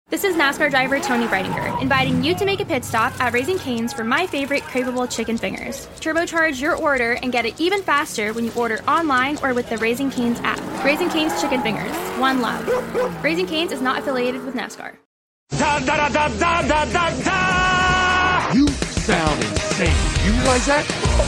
This is NASCAR driver Tony Breidinger, inviting you to make a pit stop at Raising Cane's for my favorite craveable chicken fingers. Turbocharge your order and get it even faster when you order online or with the Raising Cane's app. Raising Cane's Chicken Fingers. One love. Raising Cane's is not affiliated with NASCAR. Da da da da da da da da! You sound insane. You realize that?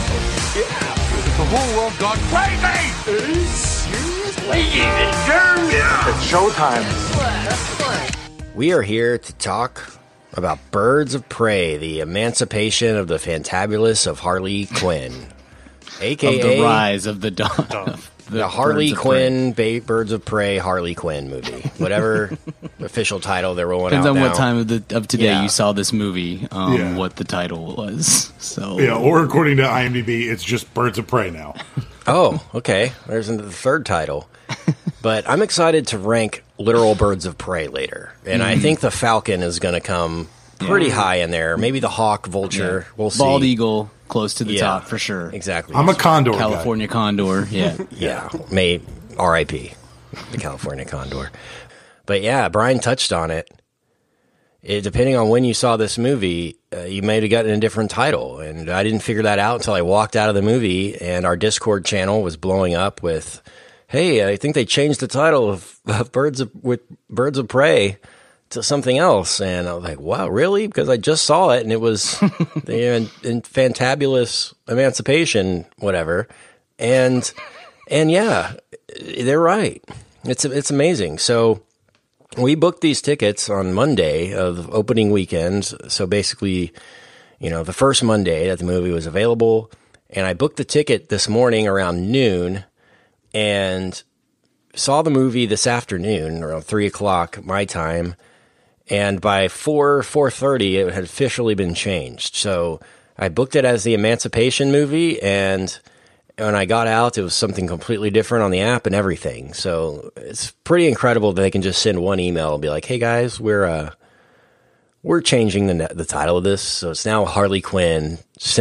Yeah. The whole world gone crazy! Are you serious? Ladies and germs! Yeah. It's showtime. We are here to talk about Birds of Prey, the emancipation of the fantabulous of Harley Quinn, a.k.a. of the rise of the dawn. The Harley Quinn, Birds of Prey Harley Quinn movie. Whatever official title they're rolling Depends out on now. what time of today you saw this movie, what the title was. So yeah, or according to IMDb, it's just Birds of Prey now. Oh, okay. There's the third title. But I'm excited to rank literal Birds of Prey later. And I think the Falcon is going to come pretty high in there. Maybe the Hawk, Vulture. We'll see. Bald Eagle, close to the top for sure. Exactly. I'm a Condor California guy. Condor, yeah. Yeah. May R.I.P. the California Condor. But yeah, Brian touched on it. Depending on when you saw this movie, you may have gotten a different title. And I didn't figure that out until I walked out of the movie and our Discord channel was blowing up with, hey, I think they changed the title of Birds of Prey to something else. And I was like, wow, really? Because I just saw it and it was in fantabulous emancipation, whatever. And yeah, they're right. It's amazing. So we booked these tickets on Monday of opening weekend. So basically, the first Monday that the movie was available. And I booked the ticket this morning around noon and saw the movie this afternoon around 3 o'clock my time. And by 4:30, it had officially been changed. So I booked it as the Emancipation movie. And when I got out, it was something completely different on the app and everything. So it's pretty incredible that they can just send one email and be like, hey guys, we're changing the title of this. So it's now Harley Quinn,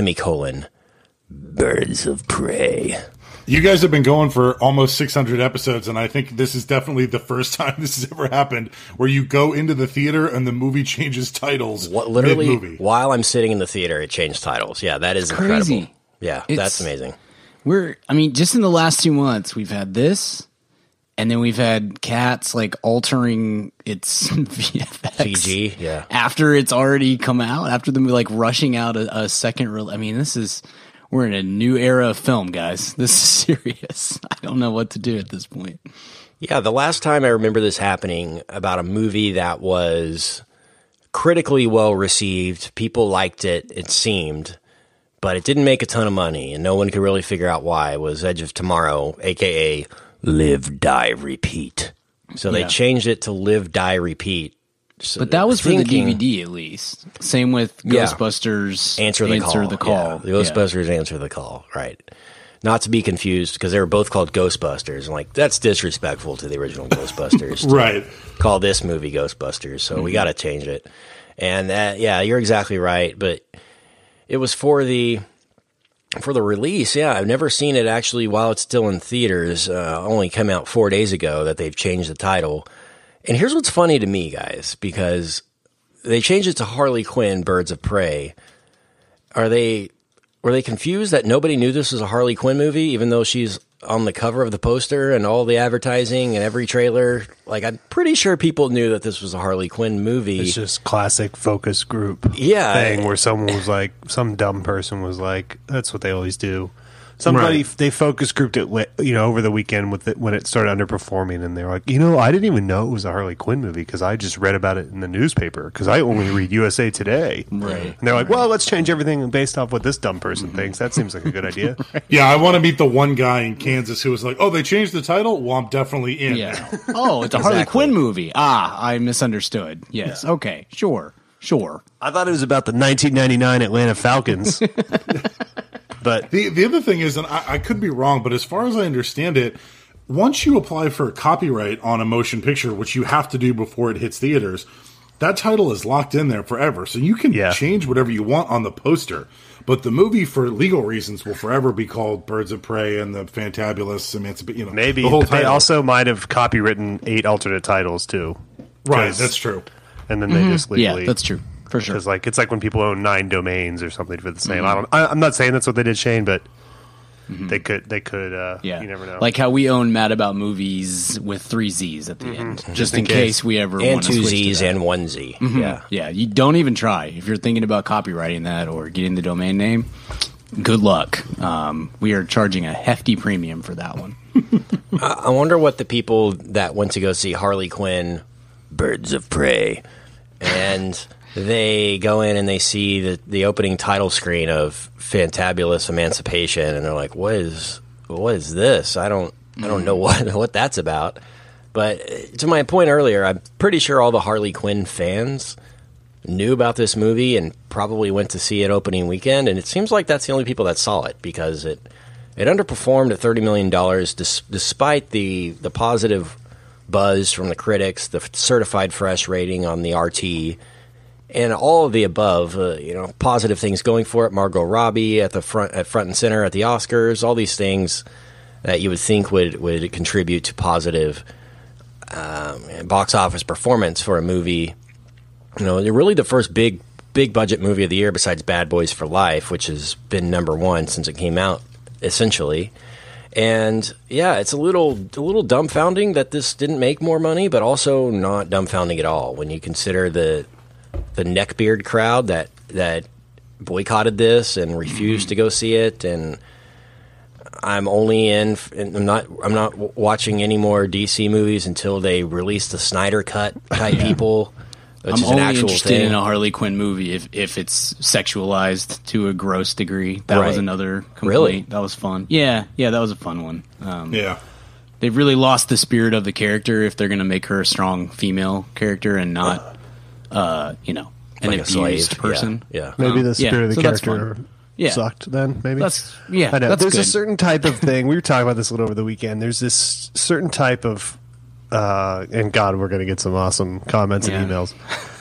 Birds of Prey. You guys have been going for almost 600 episodes, and I think this is definitely the first time this has ever happened where you go into the theater and the movie changes titles literally mid-movie. While I'm sitting in the theater, it changed titles. Yeah, that is incredible. Crazy. Yeah, that's amazing. Just in the last 2 months, we've had this, and then we've had Cats altering its VFX CG, yeah. after it's already come out, after them rushing out a second. We're in a new era of film, guys. This is serious. I don't know what to do at this point. Yeah, the last time I remember this happening about a movie that was critically well received, people liked it, it seemed, but it didn't make a ton of money, and no one could really figure out why, was Edge of Tomorrow, a.k.a. Live, Die, Repeat. So they changed it to Live, Die, Repeat. So but that was for the DVD, at least. Same with Ghostbusters Answer the Call. Yeah, the Ghostbusters Answer the Call, right. Not to be confused, because they were both called Ghostbusters. And that's disrespectful to the original Ghostbusters. Right. Call this movie Ghostbusters, so we got to change it. And you're exactly right. But it was for the release. Yeah, I've never seen it actually while it's still in theaters. Only come out 4 days ago that they've changed the title. And here's what's funny to me, guys, because they changed it to Harley Quinn, Birds of Prey. Were they confused that nobody knew this was a Harley Quinn movie, even though she's on the cover of the poster and all the advertising and every trailer? I'm pretty sure people knew that this was a Harley Quinn movie. It's just classic focus group thing where someone was like, some dumb person was like, that's what they always do. They focus grouped it, over the weekend when it started underperforming, and they're like, I didn't even know it was a Harley Quinn movie because I just read about it in the newspaper because I only read USA Today. Right. And they're like, well, let's change everything based off what this dumb person thinks. That seems like a good idea. Yeah, I want to meet the one guy in Kansas who was like, oh, they changed the title? Well, I'm definitely in. Yeah. Oh, it's a Harley Quinn movie. I misunderstood. Yes. Yeah. Okay. Sure. I thought it was about the 1999 Atlanta Falcons. But the other thing is, and I could be wrong, but as far as I understand it, once you apply for a copyright on a motion picture, which you have to do before it hits theaters, that title is locked in there forever. So you can change whatever you want on the poster. But the movie, for legal reasons, will forever be called Birds of Prey and the Fantabulous Emancipation. Maybe the whole they also might have copywritten 8 alternate titles too. Right, that's true. and then they just legally. Yeah, that's true. For sure. Because it's like when people own 9 domains or something for the same. I'm not saying that's what they did, Shane, but they could. You never know. Like how we own Mad About Movies with 3 Z's at the end, just in case we ever want to switch switch 2 Z's to that. and 1 Z. Yeah. You don't even try if you're thinking about copywriting that or getting the domain name. Good luck. We are charging a hefty premium for that one. I wonder what the people that went to go see Harley Quinn, Birds of Prey, and they go in and they see the opening title screen of Fantabulous Emancipation, and they're like, "What is this? I don't know what that's about." But to my point earlier, I'm pretty sure all the Harley Quinn fans knew about this movie and probably went to see it opening weekend, and it seems like that's the only people that saw it because it underperformed at $30 million despite the positive buzz from the critics, the certified fresh rating on the RT, and all of the above, positive things going for it. Margot Robbie at front and center at the Oscars, all these things that you would think would contribute to positive box office performance for a movie. They're really the first big budget movie of the year besides Bad Boys for Life, which has been number 1 since it came out, essentially. And yeah, it's a little dumbfounding that this didn't make more money, but also not dumbfounding at all when you consider the neckbeard crowd that boycotted this and refused to go see it. And I'm not watching any more DC movies until they release the Snyder Cut type people. I'm only interested in a Harley Quinn movie if it's sexualized to a gross degree. That was another complaint. Really? That was fun. Yeah, that was a fun one. They've really lost the spirit of the character if they're going to make her a strong female character and not, an like abused person. Yeah. Maybe the spirit of the character sucked then, maybe? I know. There's a certain type of thing. We were talking about this a little over the weekend. There's this certain type of and God, we're going to get some awesome comments and emails.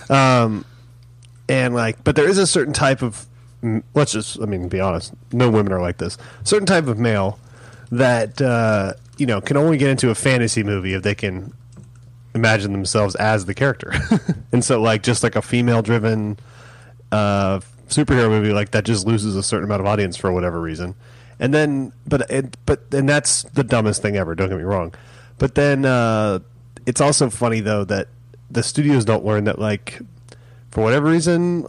But there is a certain type of, be honest, no women are like this. Certain type of male that, can only get into a fantasy movie if they can imagine themselves as the character. And so, just like a female-driven superhero movie, that just loses a certain amount of audience for whatever reason. And then, and that's the dumbest thing ever, don't get me wrong. But then it's also funny, though, that the studios don't learn that, for whatever reason,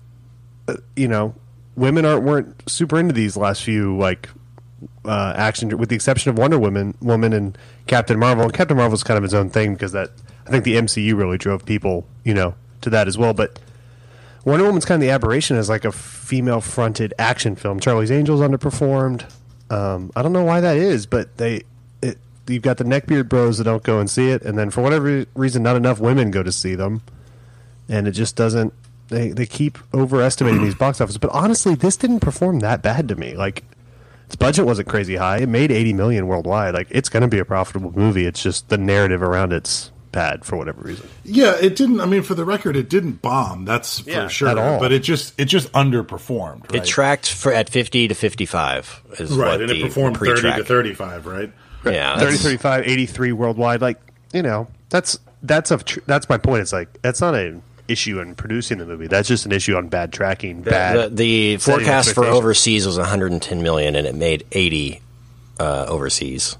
women weren't super into these last few, action, with the exception of Wonder Woman and Captain Marvel. And Captain Marvel's kind of its own thing because I think the MCU really drove people, to that as well. But Wonder Woman's kind of the aberration as, a female-fronted action film. Charlie's Angels underperformed. I don't know why that is, but you've got the neckbeard bros that don't go and see it, and then for whatever reason, not enough women go to see them, and it just doesn't. They keep overestimating these box office. But honestly, this didn't perform that bad to me. Its budget wasn't crazy high. It made $80 million worldwide. It's going to be a profitable movie. It's just the narrative around it's bad for whatever reason. Yeah, it didn't. For the record, it didn't bomb. That's for sure. At all. But it just underperformed. Right? It tracked at 50 to 55. Is right, what and it performed 30 to 35. Right. Yeah, 30, 35, 83 worldwide. That's my point. It's that's not an issue in producing the movie. That's just an issue on bad tracking. The forecast for overseas was 110 million, and it made 80 overseas.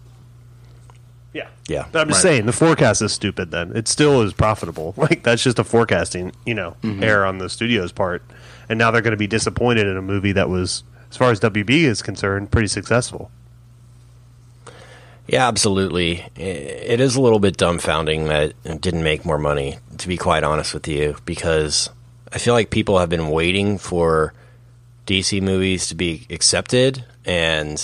Yeah. But I'm just saying the forecast is stupid. Then it still is profitable. That's just a forecasting, error on the studio's part. And now they're going to be disappointed in a movie that was, as far as WB is concerned, pretty successful. Yeah, absolutely. It is a little bit dumbfounding that it didn't make more money, to be quite honest with you, because I feel like people have been waiting for DC movies to be accepted and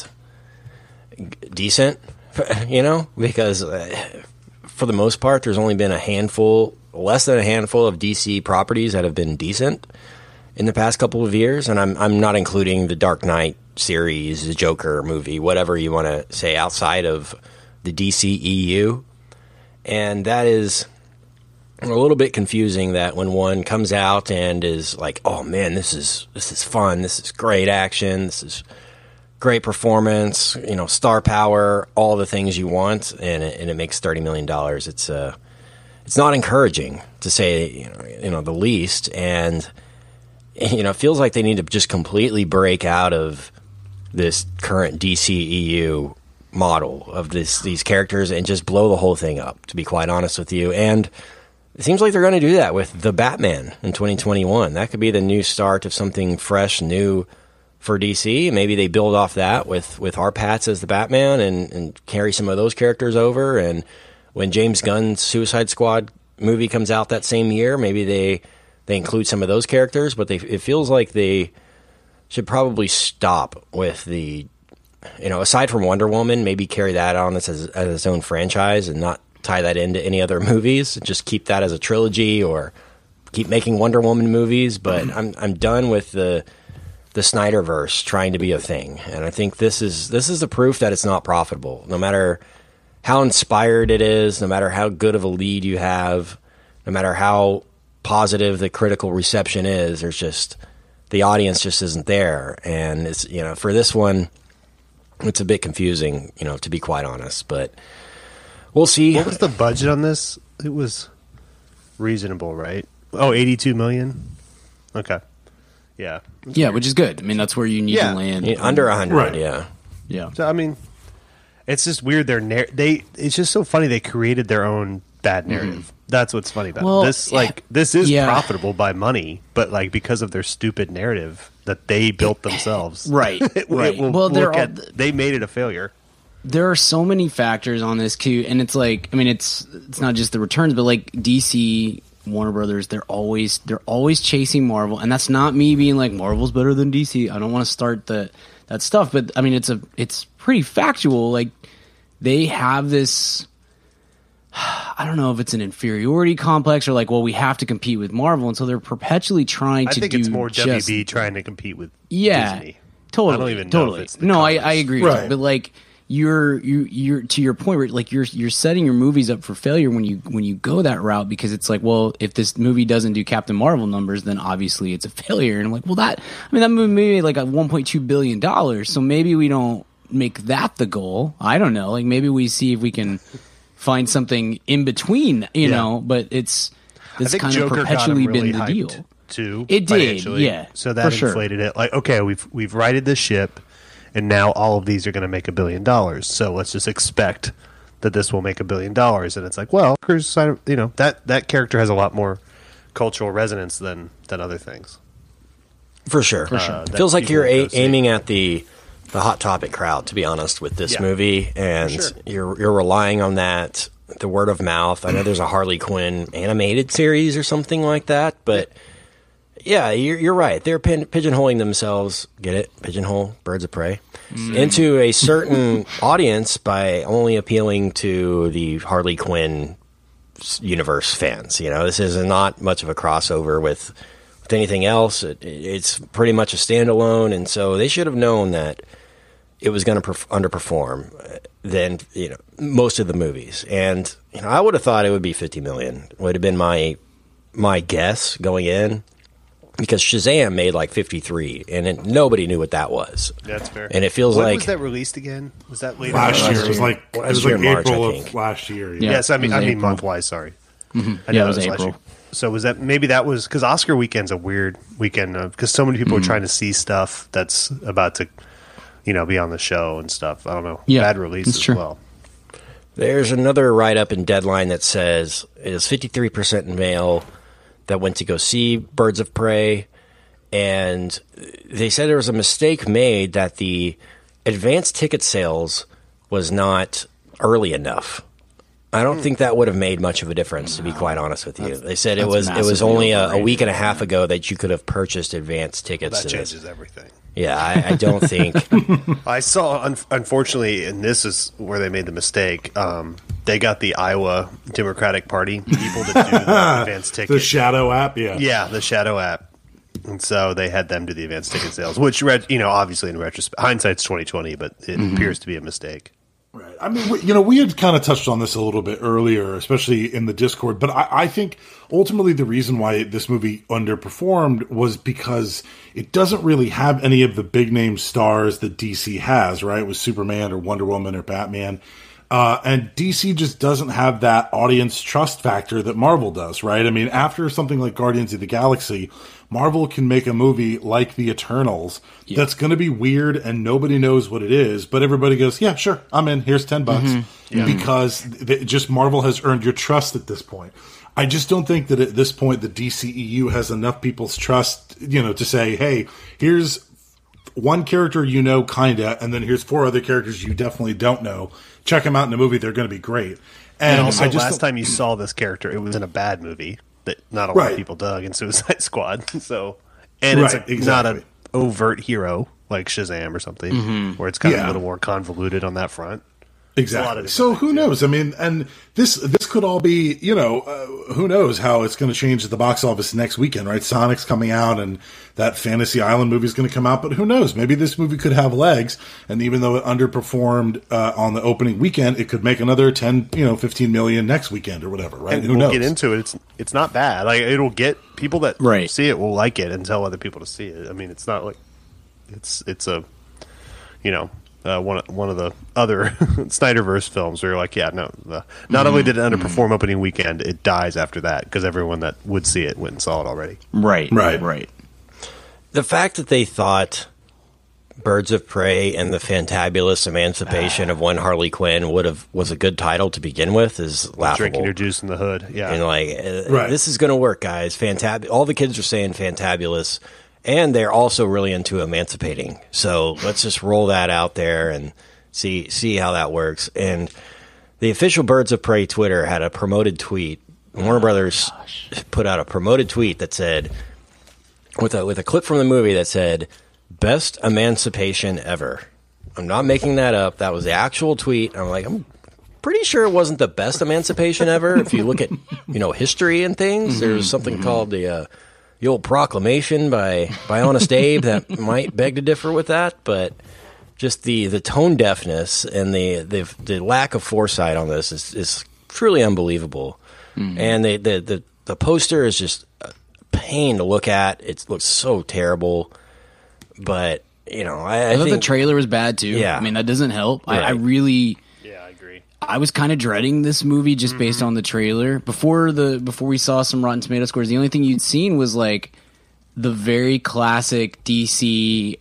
decent, because for the most part, there's only been less than a handful of DC properties that have been decent in the past couple of years, and I'm not including the Dark Knight series, the Joker movie, whatever you want to say outside of the DCEU. And that is a little bit confusing that when one comes out and is like, oh man, this is fun, this is great action, this is great performance, star power, all the things you want, and it makes $30 million. it's not encouraging, to say the least. And it feels like they need to just completely break out of this current DCEU model of these characters and just blow the whole thing up, to be quite honest with you. And it seems like they're going to do that with The Batman in 2021. That could be the new start of something fresh, new for DC. Maybe they build off that with our Pats as the Batman and carry some of those characters over. And when James Gunn's Suicide Squad movie comes out that same year, maybe they include some of those characters. But it feels like they should probably stop with the, aside from Wonder Woman, maybe carry that on as its own franchise and not tie that into any other movies. Just keep that as a trilogy or keep making Wonder Woman movies. But I'm done with the Snyderverse trying to be a thing. And I think this is the proof that it's not profitable. No matter how inspired it is, no matter how good of a lead you have, no matter how positive the critical reception is, there's just, the audience just isn't there. And it's, for this one, it's a bit confusing, to be quite honest, but we'll see. What was the budget on this? It was reasonable, right? Oh, 82 million. Okay. Yeah. Yeah, which is good. I mean, that's where you need to land. Under 100, right. Yeah. So, I mean, it's just weird. It's just so funny they created their own bad narrative. That's what's funny about it. This. This is profitable by money, but because of their stupid narrative that they built themselves, right? They made it a failure. There are so many factors on this too, and it's it's not just the returns, but DC, Warner Brothers, they're always chasing Marvel, and that's not me being like Marvel's better than DC. I don't want to start that stuff, but I mean it's pretty factual. Like, they have this, I don't know if it's an inferiority complex or we have to compete with Marvel, and so they're perpetually trying to do. I think it's more WB trying to compete with Disney. Totally. I don't even know if it's I agree with you, but you're to your point where you're setting your movies up for failure when you go that route, because it's if this movie doesn't do Captain Marvel numbers, then obviously it's a failure. And I'm that movie made $1.2 billion, so maybe we don't make that the goal. I don't know, maybe we see if we can find something in between, but it's kind Joker of perpetually really been the deal too. It did, yeah. So that inflated it. Okay, we've righted this ship, and now all of these are going to make $1 billion. So let's just expect that this will make $1 billion. And it's that character has a lot more cultural resonance than other things. For sure. Feels like you're aiming at the Hot Topic crowd, to be honest, with this movie, and you're relying on that, the word of mouth. I know there's a Harley Quinn animated series or something like that, but you're right. They're pigeonholing themselves, get it? Pigeonhole, birds of prey, into a certain audience by only appealing to the Harley Quinn universe fans. This is not much of a crossover with anything else. It's pretty much a standalone, and so they should have known that it was going to underperform than most of the movies. And I would have thought it would be 50 million. Would have been my guess going in, because Shazam made 53, and nobody knew what that was. That's fair. And it feels when was that released again? Was that later? Last year. It was March, April of last year. Yeah. Yes, I mean month wise. Sorry. Mm-hmm. It was April. So was that because Oscar weekend's a weird weekend, because so many people are trying to see stuff that's about to, be on the show and stuff. I don't know. Yeah, bad release as well. There's another write-up in Deadline that says it is 53% male that went to go see Birds of Prey, and they said there was a mistake made that the advanced ticket sales was not early enough. I don't think that would have made much of a difference, to be quite honest with you. They said it was only a week and a half ago that you could have purchased advanced tickets. Well, that changes everything. Yeah, I don't think. I saw, unfortunately, and this is where they made the mistake. They got the Iowa Democratic Party people to do the advanced ticket. The Shadow app, yeah. Yeah, the Shadow app. And so they had them do the advanced ticket sales, which, obviously in retrospect, hindsight's 20/20, but it appears to be a mistake. Right. I mean, we had kind of touched on this a little bit earlier, especially in the Discord, but I think ultimately the reason why this movie underperformed was because it doesn't really have any of the big name stars that DC has, right? With Superman or Wonder Woman or Batman. And DC just doesn't have that audience trust factor that Marvel does, right? I mean, after something like Guardians of the Galaxy, Marvel can make a movie like The Eternals that's going to be weird and nobody knows what it is, but everybody goes, yeah, sure, I'm in. Here's $10 because just Marvel has earned your trust at this point. I just don't think that at this point the DCEU has enough people's trust, to say, hey, here's one character kinda, and then here's 4 other characters you definitely don't know. Check them out in the movie; they're going to be great. And also, last time you saw this character, it was in a bad movie that not a lot of people dug in Suicide Squad. So, and it's not an overt hero like Shazam or something, where it's kind of a little more convoluted on that front. Exactly. So who knows? I mean, and this could all be, who knows how it's going to change at the box office next weekend, right? Sonic's coming out and that Fantasy Island movie is going to come out, but who knows? Maybe this movie could have legs. And even though it underperformed on the opening weekend, it could make another 10, 15 million next weekend or whatever, right? And who knows? Get into it. It's not bad. Like, it'll get people that see it will like it and tell other people to see it. I mean, it's not like it's a, one of the other Snyderverse films where you're like, not only did it underperform opening weekend, it dies after that because everyone that would see it went and saw it already. Right. The fact that they thought Birds of Prey and the Fantabulous Emancipation of One Harley Quinn was a good title to begin with is laughable. Drinking your juice in the hood, yeah. And this is going to work, guys. All the kids are saying Fantabulous. And they're also really into emancipating. So let's just roll that out there and see how that works. And the official Birds of Prey Twitter had a promoted tweet. Warner Brothers put out a promoted tweet that said, with a clip from the movie that said, "Best emancipation ever." I'm not making that up. That was the actual tweet. I'm pretty sure it wasn't the best emancipation ever. If you look at history and things, there's something called the old proclamation by Honest Abe that might beg to differ with that, but just the tone deafness and the lack of foresight on this is truly unbelievable. And the poster is just a pain to look at. It looks so terrible, but I thought the trailer was bad too. Yeah, I mean that doesn't help. Right. I really. I was kind of dreading this movie just based on the trailer. Before we saw some Rotten Tomato scores, the only thing you'd seen was like the very classic DC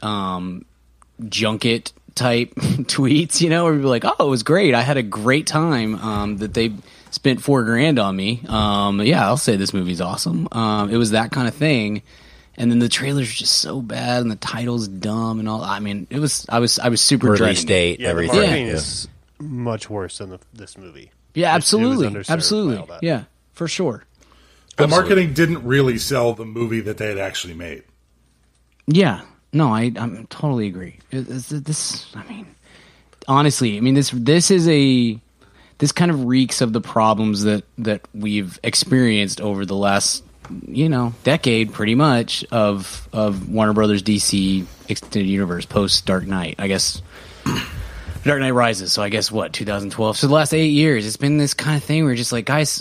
junket type tweets, where we'd be like, "Oh, it was great. I had a great time." That they spent $4,000 on me. I'll say this movie's awesome. It was that kind of thing. And then the trailer's just so bad, and the title's dumb, and all. I mean, I was super release dreading date, everything. The marketing is much worse than this movie. Yeah, absolutely. Absolutely. Yeah, for sure. The marketing didn't really sell the movie that they had actually made. Yeah. No, I totally agree. Honestly, I mean, this kind of reeks of the problems that we've experienced over the last, decade pretty much of Warner Brothers DC Extended Universe post Dark Knight. I guess Dark Knight Rises, so I guess 2012. So the last 8 years, it's been this kind of thing where you're just like, guys,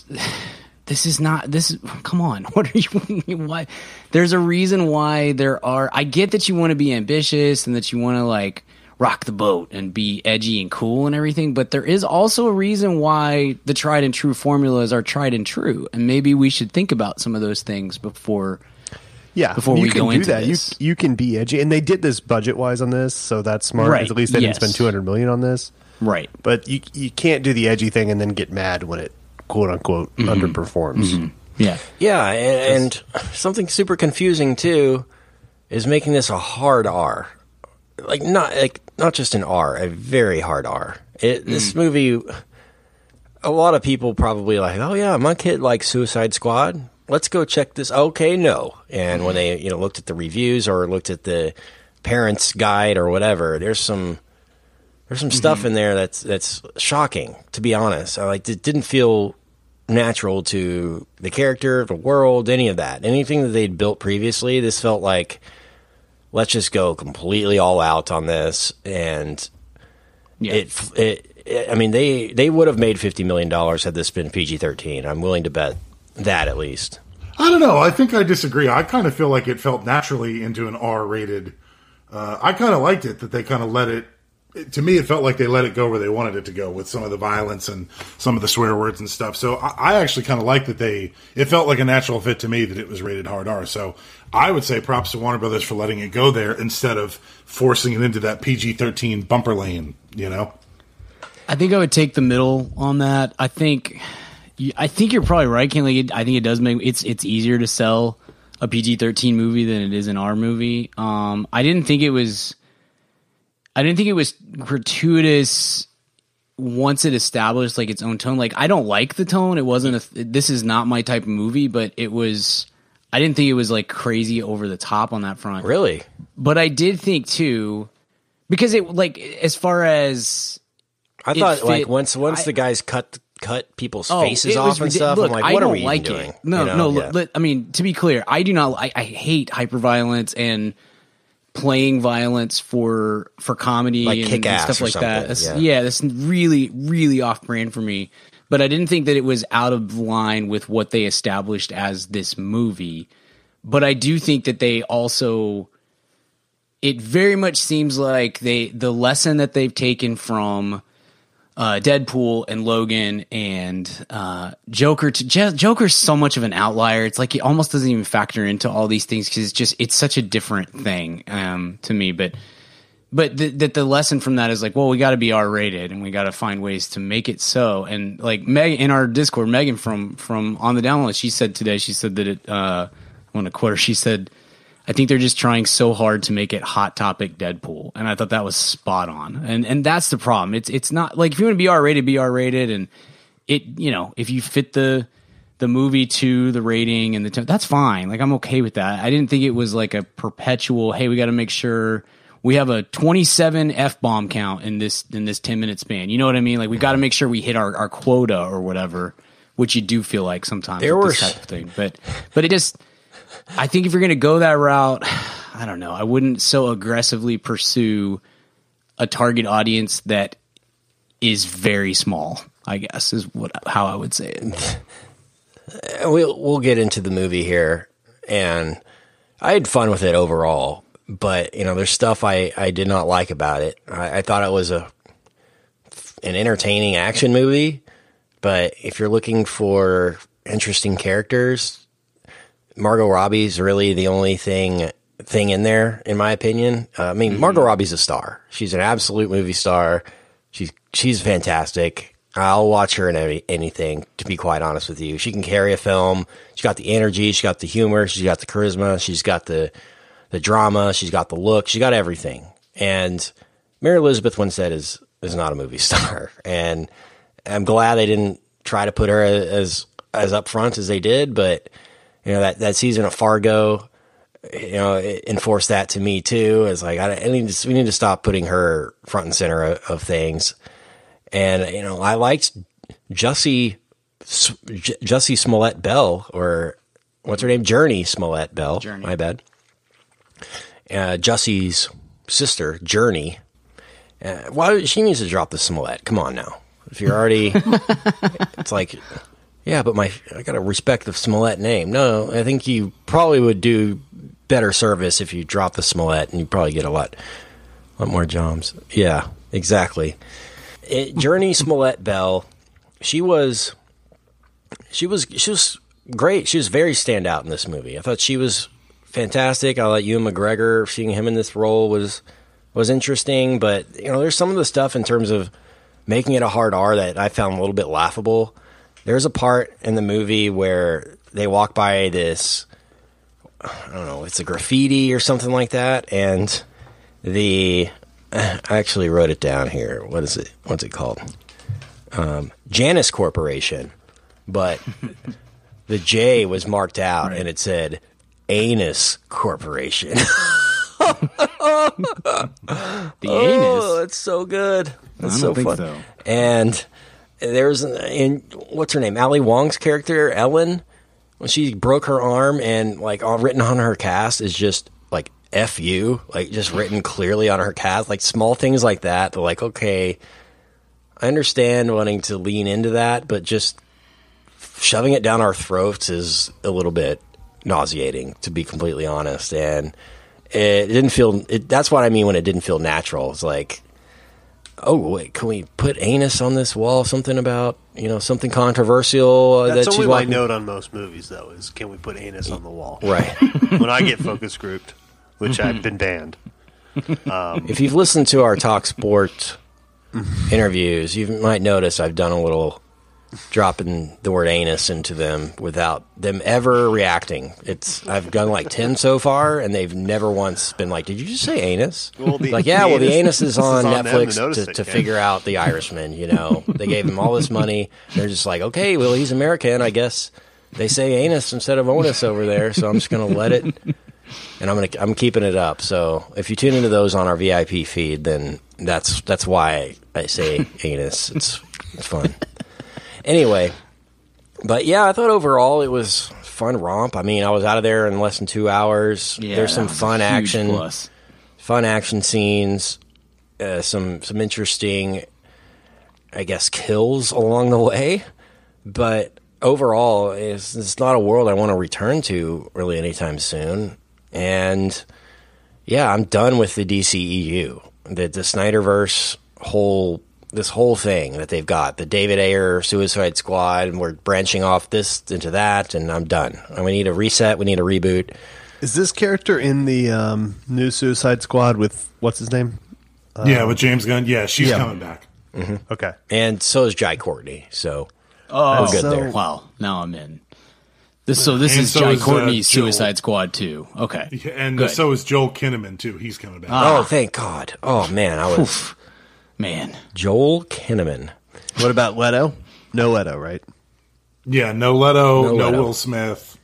come on, what are you, why? There's a reason why I get that you want to be ambitious and that you want to like rock the boat and be edgy and cool and everything, but there is also a reason why the tried and true formulas are tried and true, and maybe we should think about some of those things before we go into this. You can be edgy, and they did this budget-wise on this, so that's smart. Right. At least they didn't spend $200 million on this. Right. But you can't do the edgy thing and then get mad when it, quote-unquote, underperforms. Mm-hmm. Yeah. Yeah, and something super confusing, too, is making this a hard R. Not just an R, a very hard R. This movie, a lot of people probably like, oh, yeah, my kid likes Suicide Squad. Let's go check this. Okay, no. And when they looked at the reviews or looked at the parents' guide or whatever, there's some stuff in there that's shocking, to be honest. It didn't feel natural to the character, the world, any of that. Anything that they'd built previously, this felt like, let's just go completely all out on this. And they would have made $50 million had this been PG-13. I'm willing to bet that, at least. I don't know. I think I disagree. I kind of feel like it felt naturally into an R-rated. I kind of liked it that they kind of let it to me, it felt like they let it go where they wanted it to go with some of the violence and some of the swear words and stuff. So I actually kind of like that it felt like a natural fit to me that it was rated hard R. So I would say props to Warner Brothers for letting it go there instead of forcing it into that PG-13 bumper lane, you know? I think I would take the middle on that. I think you're probably right, Ken. Like, I think it does make it's easier to sell a PG-13 movie than it is an R movie. I didn't think it was gratuitous once it established like its own tone. Like, I don't like the tone. It wasn't this is not my type of movie, but I didn't think it was like crazy over the top on that front. Really? But I did think too, because it like as far as I thought like once the guys cut people's faces off and stuff. Look, I'm like, what are we like doing? It. No. I mean, to be clear, I do not. I hate hyperviolence and playing violence for comedy like and stuff like that. That's really, really off brand for me. But I didn't think that it was out of line with what they established as this movie. But I do think that they also, it very much seems like the lesson that they've taken from Deadpool and Logan and Joker. Joker's so much of an outlier. It's like it almost doesn't even factor into all these things because it's such a different thing to me. But the lesson from that is like, well, we got to be R-rated and we got to find ways to make it so. And like Meg in our Discord, Megan from On the Download, she said that I want to quote her. She said, I think they're just trying so hard to make it Hot Topic Deadpool. And I thought that was spot on. And that's the problem. It's not like if you want to be R-rated, be R-rated. And it, you know, if you fit the movie to the rating and that's fine. Like, I'm okay with that. I didn't think it was like a perpetual, hey, we got to make sure we have a 27 F-bomb count in this 10-minute span. You know what I mean? Like, we got to make sure we hit our quota or whatever, which you do feel like sometimes with this type of thing. But it just, I think if you're going to go that route, I don't know. I wouldn't so aggressively pursue a target audience that is very small, I guess, is how I would say it. We'll get into the movie here, and I had fun with it overall. But, you know, there's stuff I did not like about it. I thought it was an entertaining action movie, but if you're looking for interesting characters, Margot Robbie's really the only thing in there, in my opinion. I mean, Margot Robbie's a star. She's an absolute movie star. She's fantastic. I'll watch her in anything, to be quite honest with you. She can carry a film. She's got the energy. She's got the humor. She's got the charisma. She's got the drama. She's got the look. She's got everything. And Mary Elizabeth Winstead is not a movie star. And I'm glad they didn't try to put her as upfront as they did, but you know, that season of Fargo, you know, it enforced that to me too. It's like we need to stop putting her front and center of things. And you know, I liked Jussie Smollett Bell, or what's her name, Journey Smollett Bell. Journey. My bad. Jussie's sister, Journey. Why she needs to drop the Smollett? Come on now. If you're already, it's like. Yeah, but I got to respect the Smollett name. No, I think you probably would do better service if you drop the Smollett, and you probably get a lot more jobs. Yeah, exactly. Journey Smollett Bell, she was great. She was very standout in this movie. I thought she was fantastic. I thought Ewan McGregor, seeing him in this role was interesting. But you know, there's some of the stuff in terms of making it a hard R that I found a little bit laughable. There's a part in the movie where they walk by this, I don't know, it's a graffiti or something like that, and I actually wrote it down here. What is it? What's it called? Janus Corporation, but the J was marked out, right, and it said Anus Corporation. The anus? Oh, that's so good. That's so fun. So. And there's what's her name? Ali Wong's character, Ellen, when she broke her arm, and like all written on her cast is just like F you, like just written clearly on her cast, like small things like that. They're like, okay, I understand wanting to lean into that, but just shoving it down our throats is a little bit nauseating, to be completely honest. And it didn't feel, that's what I mean when it didn't feel natural. It's like, Oh, wait, can we put anus on this wall? Something about, something controversial That's that only you my like? note on most movies, though, is can we put anus on the wall? Right. When I get focus grouped, which I've been banned. If you've listened to our Talk Sport interviews, you might notice I've done a little dropping the word anus into them without them ever reacting. I've done like 10 so far, and they've never once been like, "Did you just say anus?" Well, the anus is on Netflix to figure out The Irishman. They gave him all this money. They're just like, okay, well, he's American, I guess. They say anus instead of onus over there, so I'm just going to let it, and I'm keeping it up. So if you tune into those on our VIP feed, then that's why I say anus. It's fun. Anyway, but yeah, I thought overall it was a fun romp. I mean, I was out of there in less than 2 hours. Yeah, there's some fun action, plus. fun action scenes, some interesting, I guess, kills along the way. But overall, it's not a world I want to return to really anytime soon. And yeah, I'm done with the DCEU, the Snyderverse this whole thing that they've got, the David Ayer Suicide Squad, and we're branching off this into that, and I'm done. And we need a reset. We need a reboot. Is this character in the new Suicide Squad with, what's his name? With James Gunn. Yeah, she's coming back. Mm-hmm. Okay. And so is Jai Courtney. So we're good there. Wow, now I'm in. This is Jai Courtney's Suicide Squad too. Okay. Yeah, and good. so is Joel Kinnaman, too. He's coming back. Oh, thank God. Oh, man, I was... Man. Joel Kinnaman. What about Leto? No Leto, right? Yeah, no Leto, no Will Smith,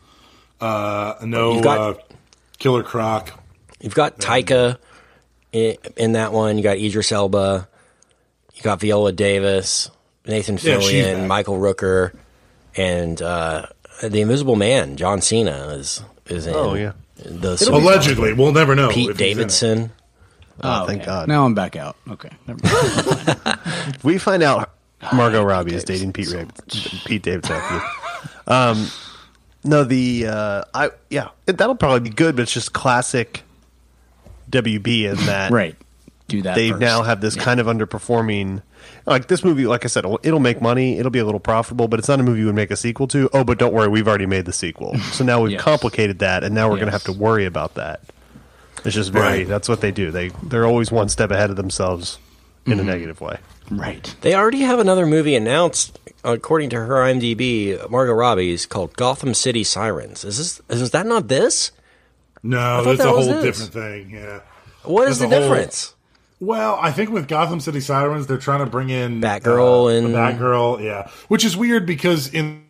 Killer Croc. You've got Taika in that one. You got Idris Elba. You got Viola Davis, Nathan Fillion, Michael Rooker, and the Invisible Man, John Cena, is in. Oh, yeah. Allegedly. We'll never know. Pete Davidson. Oh, thank God. Now I'm back out. Okay. Never mind. We find out Margot Robbie is dating Pete Davidson. That'll probably be good, but it's just classic WB in that. Right. Do that They first. now have this kind of underperforming. Like this movie, like I said, it'll make money. It'll be a little profitable, but it's not a movie you would make a sequel to. Oh, but don't worry, we've already made the sequel. So now we've complicated that, and now we're going to have to worry about that. It's just that's what they do. They're always one step ahead of themselves in a negative way. Right. They already have another movie announced, according to her IMDb, Margot Robbie's, called Gotham City Sirens. Is that not this? No, that's a whole different thing. Yeah. What is the difference? Well, I think with Gotham City Sirens, they're trying to bring in Batgirl and Batgirl, yeah, which is weird because in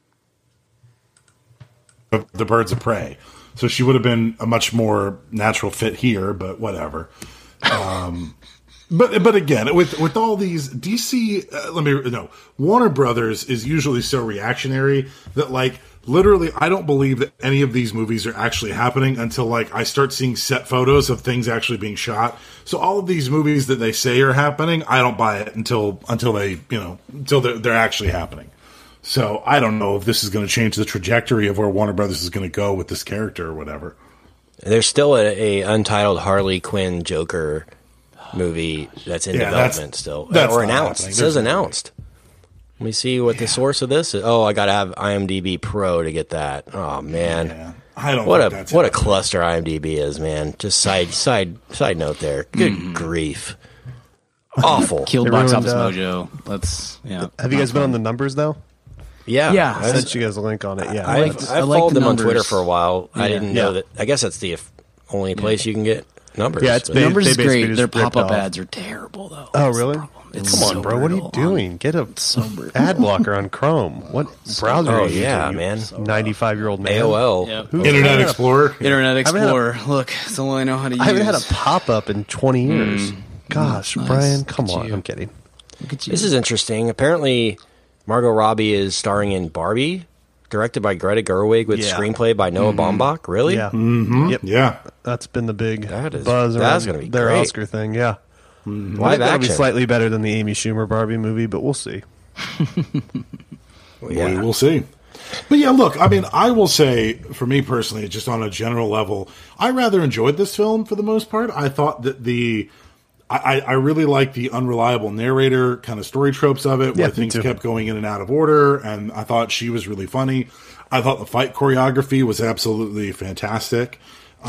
the Birds of Prey, so she would have been a much more natural fit here, but whatever. But again, with all these DC, Warner Brothers is usually so reactionary that literally, I don't believe that any of these movies are actually happening until I start seeing set photos of things actually being shot. So all of these movies that they say are happening, I don't buy it until they're actually happening. So I don't know if this is going to change the trajectory of where Warner Brothers is going to go with this character or whatever. There's still a untitled Harley Quinn Joker movie that's in development still, or announced. It says announced. Let me see what the source of this is. Oh, I got to have IMDb Pro to get that. Oh man, yeah. I don't. What a cluster IMDb is, man. Just side note there. Good grief, awful. Killed Box Office Mojo. Have you guys been on the numbers though? Yeah. I sent you guys a link on it. Yeah, I followed them on Twitter for a while. I didn't know that. I guess that's the only place you can get numbers. Yeah, numbers is great. Their pop-up ads are terrible, though. Oh, really? Come on, bro. What are you doing? Get a ad blocker on Chrome. What browser are you using? Man. 95-year-old man. AOL. Yep. Internet Explorer. Internet Explorer. Look, it's all I know how to use. I haven't had a pop-up in 20 years. Gosh, nice. Brian, come on. I'm kidding. Look at you. This is interesting. Apparently, Margot Robbie is starring in Barbie, directed by Greta Gerwig with screenplay by Noah Baumbach. Really? Yeah. Mm-hmm. Yep. Yeah. That's been the big buzz that's around gonna be their great. Oscar thing. Yeah. Mm-hmm. I think that'll be slightly better than the Amy Schumer Barbie movie, but we'll see. We'll see. But yeah, look, I mean, I will say, for me personally, just on a general level, I rather enjoyed this film for the most part. I thought that I really like the unreliable narrator kind of story tropes of it, where things kept going in and out of order, and I thought she was really funny. I thought the fight choreography was absolutely fantastic.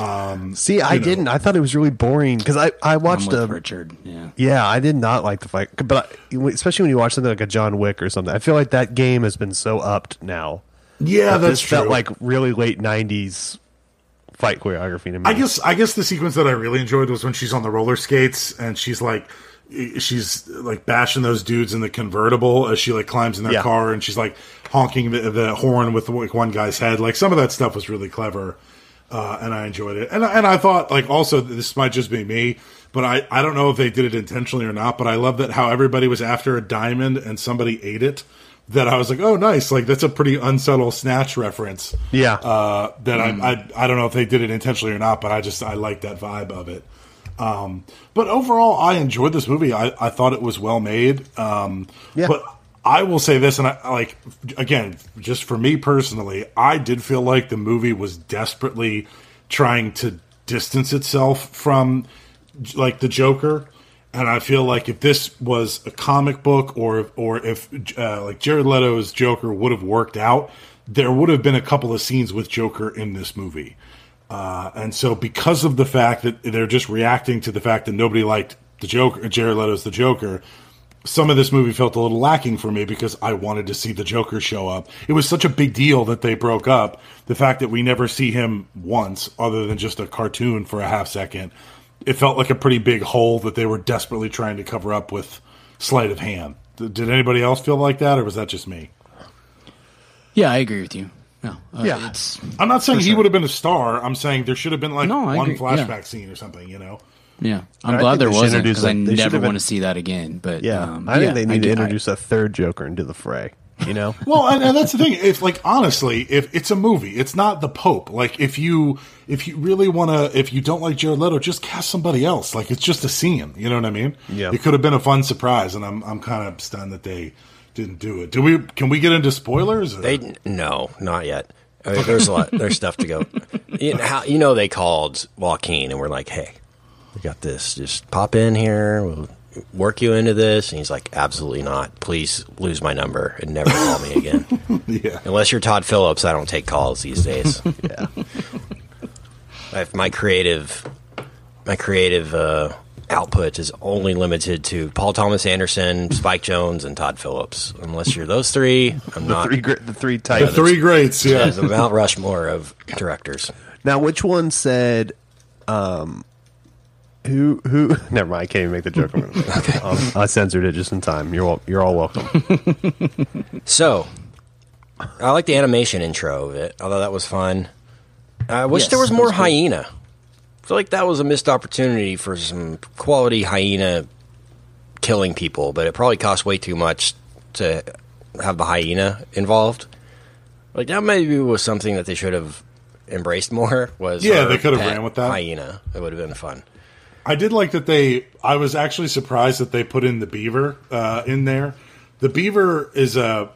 I didn't. I thought it was really boring because I watched Richard. I did not like the fight, but especially when you watch something like a John Wick or something, I feel like that game has been so upped now. Yeah, that's true. Felt like really late '90s fight choreography to me. I guess the sequence that I really enjoyed was when she's on the roller skates and she's like bashing those dudes in the convertible as she like climbs in their car, and she's like honking the horn with like one guy's head. Like some of that stuff was really clever. And I enjoyed it. And I thought, like, also, this might just be me, but I don't know if they did it intentionally or not, but I love that how everybody was after a diamond and somebody ate it, that I was like, oh, nice. Like, that's a pretty unsubtle Snatch reference. Yeah. I don't know if they did it intentionally or not, but I like that vibe of it. But overall, I enjoyed this movie. I thought it was well made. But I will say this, and again, just for me personally, I did feel like the movie was desperately trying to distance itself from like the Joker, and I feel like if this was a comic book, or if like Jared Leto's Joker would have worked out, there would have been a couple of scenes with Joker in this movie, and so because of the fact that they're just reacting to the fact that nobody liked the Joker, Jared Leto's the Joker. Some of this movie felt a little lacking for me because I wanted to see the Joker show up. It was such a big deal that they broke up. The fact that we never see him once other than just a cartoon for a half second, it felt like a pretty big hole that they were desperately trying to cover up with sleight of hand. Did anybody else feel like that, or was that just me? Yeah, I agree with you. No, I'm not saying he would have been a star. I'm saying there should have been one flashback scene or something, you know? Yeah, I'm glad there wasn't, because I never want to see that again. But I think they need to introduce a third Joker into the fray. You know, well, and that's the thing. If like honestly, if it's a movie, it's not the Pope. Like if you really want to, if you don't like Jared Leto, just cast somebody else. Like it's just a scene. You know what I mean? Yeah, it could have been a fun surprise, and I'm kind of stunned that they didn't do it. Can we get into spoilers? No, not yet. I mean, there's stuff to go. They called Joaquin and we're like, hey. We got this. Just pop in here. We'll work you into this. And he's like, absolutely not. Please lose my number and never call me again. Yeah. Unless you're Todd Phillips, I don't take calls these days. Yeah. My creative output is only limited to Paul Thomas Anderson, Spike Jonze, and Todd Phillips. Unless you're those three, I'm not. The three types. The three greats. Yeah. There's a Mount Rushmore of directors. Now, which one said? Who? Never mind. I can't even make the joke. Okay. I censored it just in time. You're all welcome. So, I like the animation intro of it. Although that was fun. I wish there was more hyena. I feel like that was a missed opportunity for some quality hyena killing people, but it probably cost way too much to have the hyena involved. Like that maybe was something that they should have embraced more. They could have ran with that hyena. It would have been fun. I did like that I was actually surprised that they put in the beaver in there. The beaver is a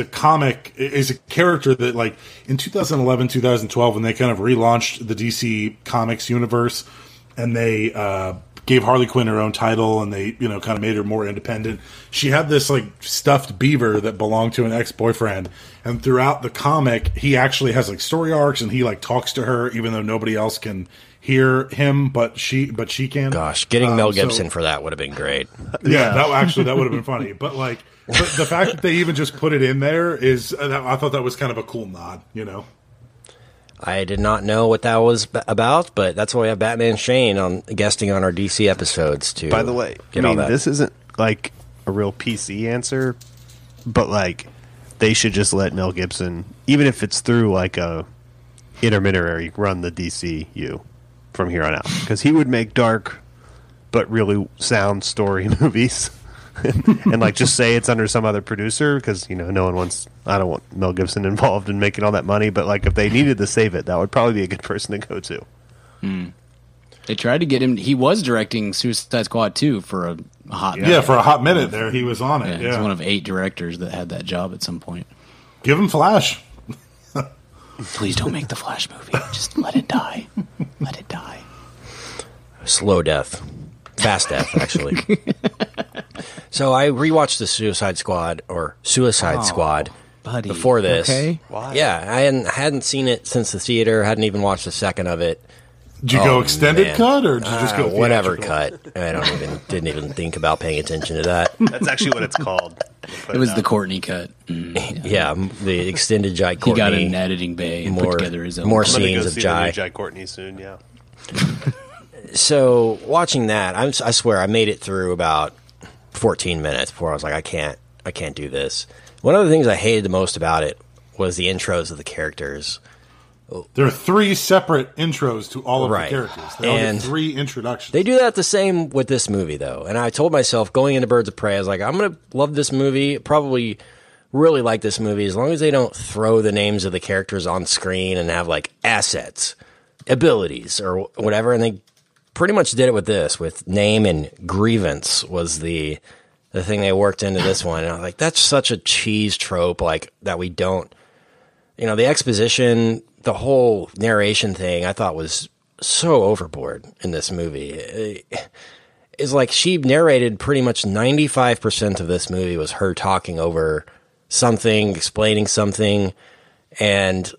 character that, like, in 2011, 2012, when they kind of relaunched the DC Comics universe, and they gave Harley Quinn her own title, and they, kind of made her more independent. She had this, like, stuffed beaver that belonged to an ex-boyfriend, and throughout the comic, he actually has, like, story arcs, and he, like, talks to her, even though nobody else can hear him, but she can. Gosh, getting Mel Gibson for that would have been great. Yeah, that would have been funny. But like, the fact that they even just put it in there is, I thought that was kind of a cool nod. I did not know what that was about, but that's why we have Batman Shane guesting on our DC episodes too. By the way, this isn't like a real PC answer, but like they should just let Mel Gibson, even if it's through like a intermediary, run the DCU from here on out, because he would make dark but really sound story movies and like just say it's under some other producer, because no one wants, I don't want Mel Gibson involved in making all that money, but like if they needed to save it, that would probably be a good person to go to. They tried to get him. He was directing Suicide Squad 2 for a hot minute. Yeah, for a hot minute there he was on it. He's one of 8 directors that had that job at some point. Give him Flash. Please don't make the Flash movie. Just let it die. Let it die. Slow death. Fast Death, actually. So I rewatched the Suicide Squad buddy. before this. Okay. Why? Yeah, I hadn't seen it since the theater. Hadn't even watched a second of it. Did you go extended man. cut or did you just go whatever theatrical? cut? I didn't even think about paying attention to that. That's actually what it's called. It was the Courtney cut. Yeah, the extended Jai Courtney. He got an editing bay and put together his own. More I'm gonna scenes go of see Jai. the new Jai Courtney soon. Yeah. So watching that, I swear I made it through about 14 minutes before I was like, I can't do this. One of the things I hated the most about it was the intros of the characters. There are 3 separate intros to all of Right. the characters. They all And get 3 introductions. They do that the same with this movie, though. And I told myself going into Birds of Prey, I was like, I'm going to love this movie, probably really like this movie, as long as they don't throw the names of the characters on screen and have like assets, abilities, or whatever. And they pretty much did it with this, with name and grievance was the thing they worked into this one. And I was like, that's such a cheese trope, like that we don't, the exposition, the whole narration thing I thought was so overboard in this movie. It's like she narrated pretty much 95% of this movie was her talking over something, explaining something. And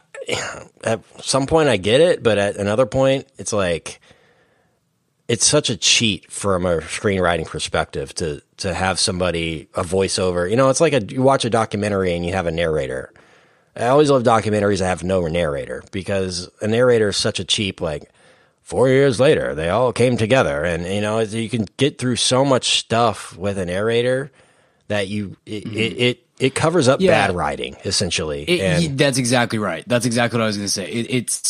at some point I get it, but at another point it's like, it's such a cheat from a screenwriting perspective to have somebody, a voiceover. It's like you watch a documentary and you have a narrator. I always love documentaries that have no narrator because a narrator is such a cheap, like 4 years later, they all came together. And, you can get through so much stuff with a narrator that it covers up bad writing, essentially. That's exactly right. That's exactly what I was going to say.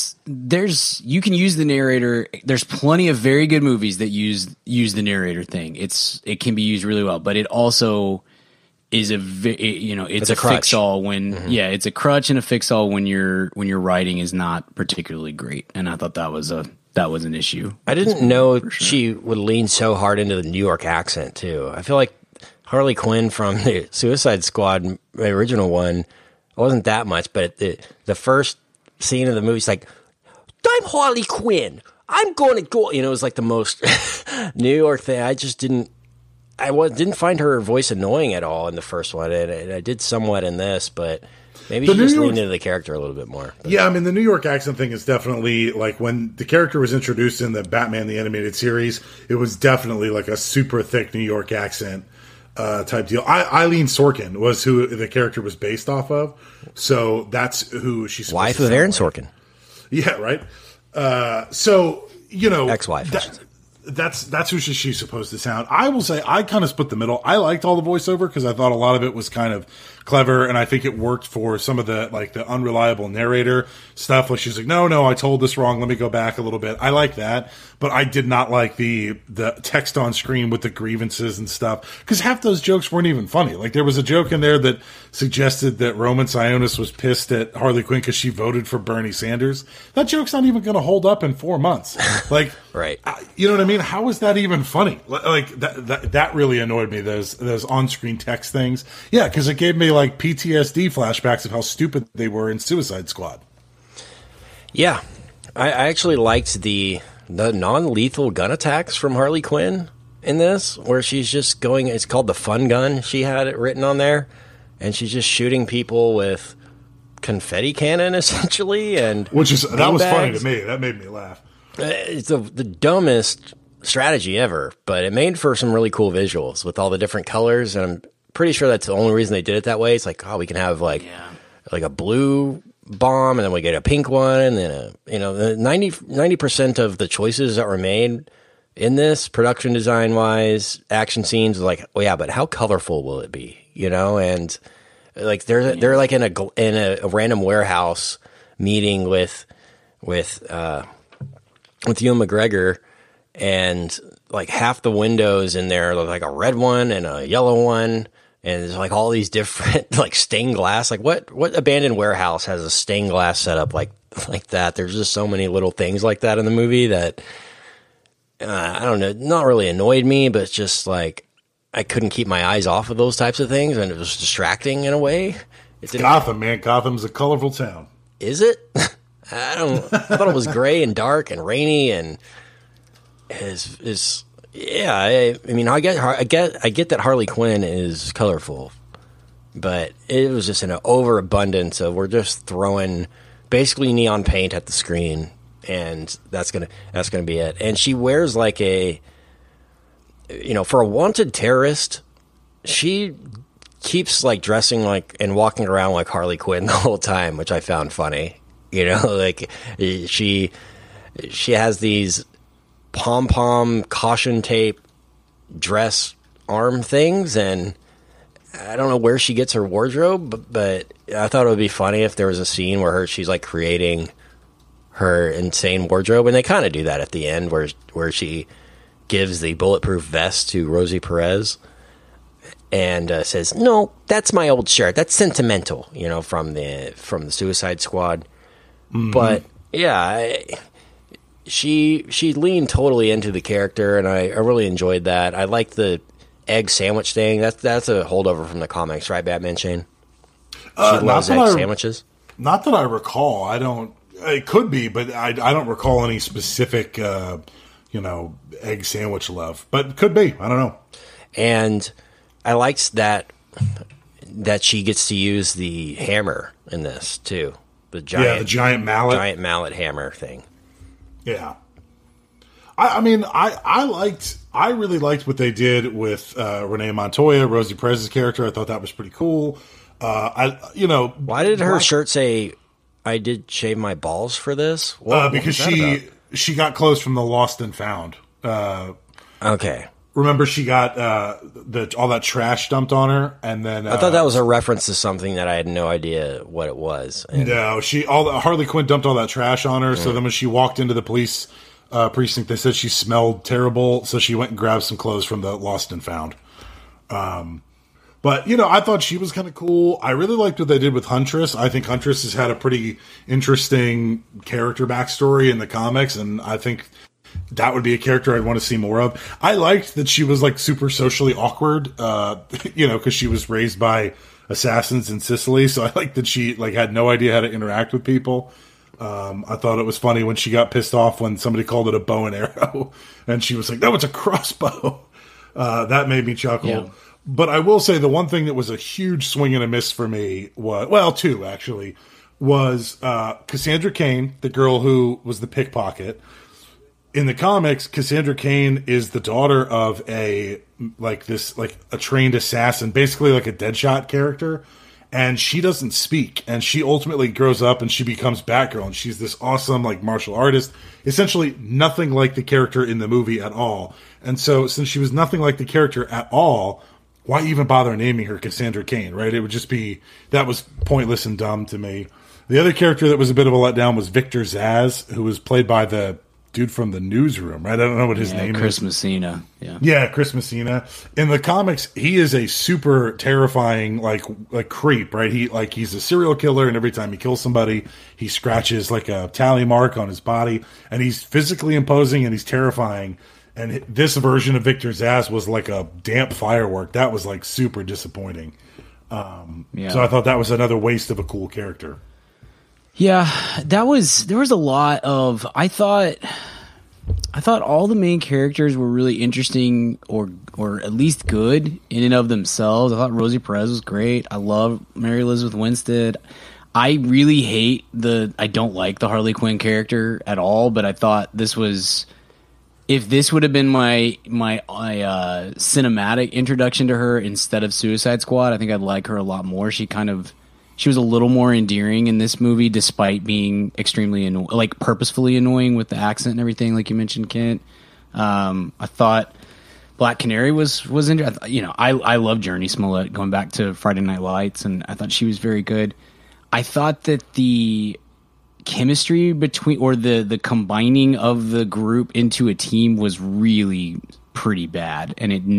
You can use the narrator. There's plenty of very good movies that use the narrator thing. It can be used really well, but it also is it's a fix all when it's a crutch and a fix all when your writing is not particularly great. And I thought that was an issue. I didn't know she would lean so hard into the New York accent too. I feel like Harley Quinn from the Suicide Squad, the original one, wasn't that much, but the first scene of the movie is like, I'm Harley Quinn. I'm going to go. It was like the most New York thing. I just didn't find her voice annoying at all in the first one, and I did somewhat in this, but maybe she just leaned into the character a little bit more. But. Yeah, I mean, the New York accent thing is definitely, like, when the character was introduced in the Batman the Animated Series, it was definitely like a super thick New York accent type deal. Eileen Sorkin was who the character was based off of, so that's who she's supposed wife to of Aaron like. Sorkin. Yeah, right. So, ex-wife. That's who she's supposed to sound. I will say I kind of split the middle. I liked all the voiceover because I thought a lot of it was kind of clever, and I think it worked for some of the unreliable narrator stuff. Like she's like, no, I told this wrong. Let me go back a little bit. I like that, but I did not like the text on screen with the grievances and stuff because half those jokes weren't even funny. Like there was a joke in there that suggested that Roman Sionis was pissed at Harley Quinn because she voted for Bernie Sanders. That joke's not even going to hold up in 4 months. Like, right? You know what I mean? How is that even funny? Like that really annoyed me. Those on-screen text things. Yeah, because it gave me like PTSD flashbacks of how stupid they were in Suicide Squad. Yeah, I actually liked the non-lethal gun attacks from Harley Quinn in this, where she's just going. It's called the fun gun. She had it written on there, and she's just shooting people with confetti cannon essentially, and that was funny to me. That made me laugh. It's the dumbest strategy ever, but it made for some really cool visuals with all the different colors, and I'm pretty sure that's the only reason they did it that way. It's like, we can have like a blue bomb, and then we get a pink one, and then 90% of the choices that were made in this, production design wise, action scenes, was like, but how colorful will it be? And like they're like in a random warehouse meeting with Ewan McGregor, and like half the windows in there look like a red one and a yellow one, and there's like all these different like stained glass. Like what abandoned warehouse has a stained glass setup like that? There's just so many little things like that in the movie that I don't know, not really annoyed me, but it's just like I couldn't keep my eyes off of those types of things, and it was distracting in a way. It's Gotham, man. Gotham's a colorful town. Is it? I thought it was gray and dark and rainy, and is Yeah, I mean, I get that Harley Quinn is colorful, but it was just an overabundance of we're just throwing basically neon paint at the screen, and that's gonna be it. And she wears like a, for a wanted terrorist, she keeps like dressing like and walking around like Harley Quinn the whole time, which I found funny. Like she has these pom-pom caution tape dress arm things, and I don't know where she gets her wardrobe, but I thought it would be funny if there was a scene where she's like creating her insane wardrobe, and they kind of do that at the end where she gives the bulletproof vest to Rosie Perez and says, "No, that's my old shirt. That's sentimental," from the Suicide Squad. Mm-hmm. But yeah, she leaned totally into the character, and I really enjoyed that. I like the egg sandwich thing. That's a holdover from the comics, right, Batman Shane? She loves egg sandwiches. Not that I recall. I don't. It could be, but I don't recall any specific, egg sandwich love. But it could be. I don't know. And I liked that she gets to use the hammer in this too. The giant mallet hammer thing. Yeah. I mean, I really liked what they did with Renee Montoya, Rosie Perez's character. I thought that was pretty cool. Why did her shirt say, "I did shave my balls for this"? Because she got clothes from the Lost and Found. Okay. Remember, she got all that trash dumped on her, and then I thought that was a reference to something that I had no idea what it was. No, Harley Quinn dumped all that trash on her. So then, when she walked into the police precinct, they said she smelled terrible. So she went and grabbed some clothes from the Lost and Found. But I thought she was kind of cool. I really liked what they did with Huntress. I think Huntress has had a pretty interesting character backstory in the comics, and I think that would be a character I'd want to see more of. I liked that she was like super socially awkward, because she was raised by assassins in Sicily. So I liked that she like had no idea how to interact with people. I thought it was funny when she got pissed off when somebody called it a bow and arrow, and she was like, "No, it's a crossbow." That made me chuckle. Yeah. But I will say the one thing that was a huge swing and a miss for me two actually, was Cassandra Cain, the girl who was the pickpocket. In the comics, Cassandra Cain is the daughter of a trained assassin, basically like a Deadshot character, and she doesn't speak. And she ultimately grows up and she becomes Batgirl, and she's this awesome like martial artist, essentially nothing like the character in the movie at all. And so, since she was nothing like the character at all, why even bother naming her Cassandra Cain? Right? It would just be that was pointless and dumb to me. The other character that was a bit of a letdown was Victor Zsasz, who was played by the dude from the Newsroom, right? I don't know what his name Chris is. Messina. Yeah, Chris Messina. In the comics, he is a super terrifying like creep, right? He's a serial killer, and every time he kills somebody, he scratches like a tally mark on his body, and he's physically imposing and he's terrifying. And this version of Victor Zsasz was like a damp firework. That was like super disappointing. So I thought that was another waste of a cool character. Yeah, there was a lot of, I thought all the main characters were really interesting or at least good in and of themselves. I thought Rosie Perez was great. I love Mary Elizabeth Winstead. I really I don't like the Harley Quinn character at all, but I thought if this would have been my cinematic introduction to her instead of Suicide Squad, I think I'd like her a lot more. She was a little more endearing in this movie, despite being extremely purposefully annoying with the accent and everything, like you mentioned, Kent. I thought Black Canary was interesting. I love Jurnee Smollett, going back to Friday Night Lights, and I thought she was very good. I thought that the chemistry between, or the combining of the group into a team was really pretty bad, and it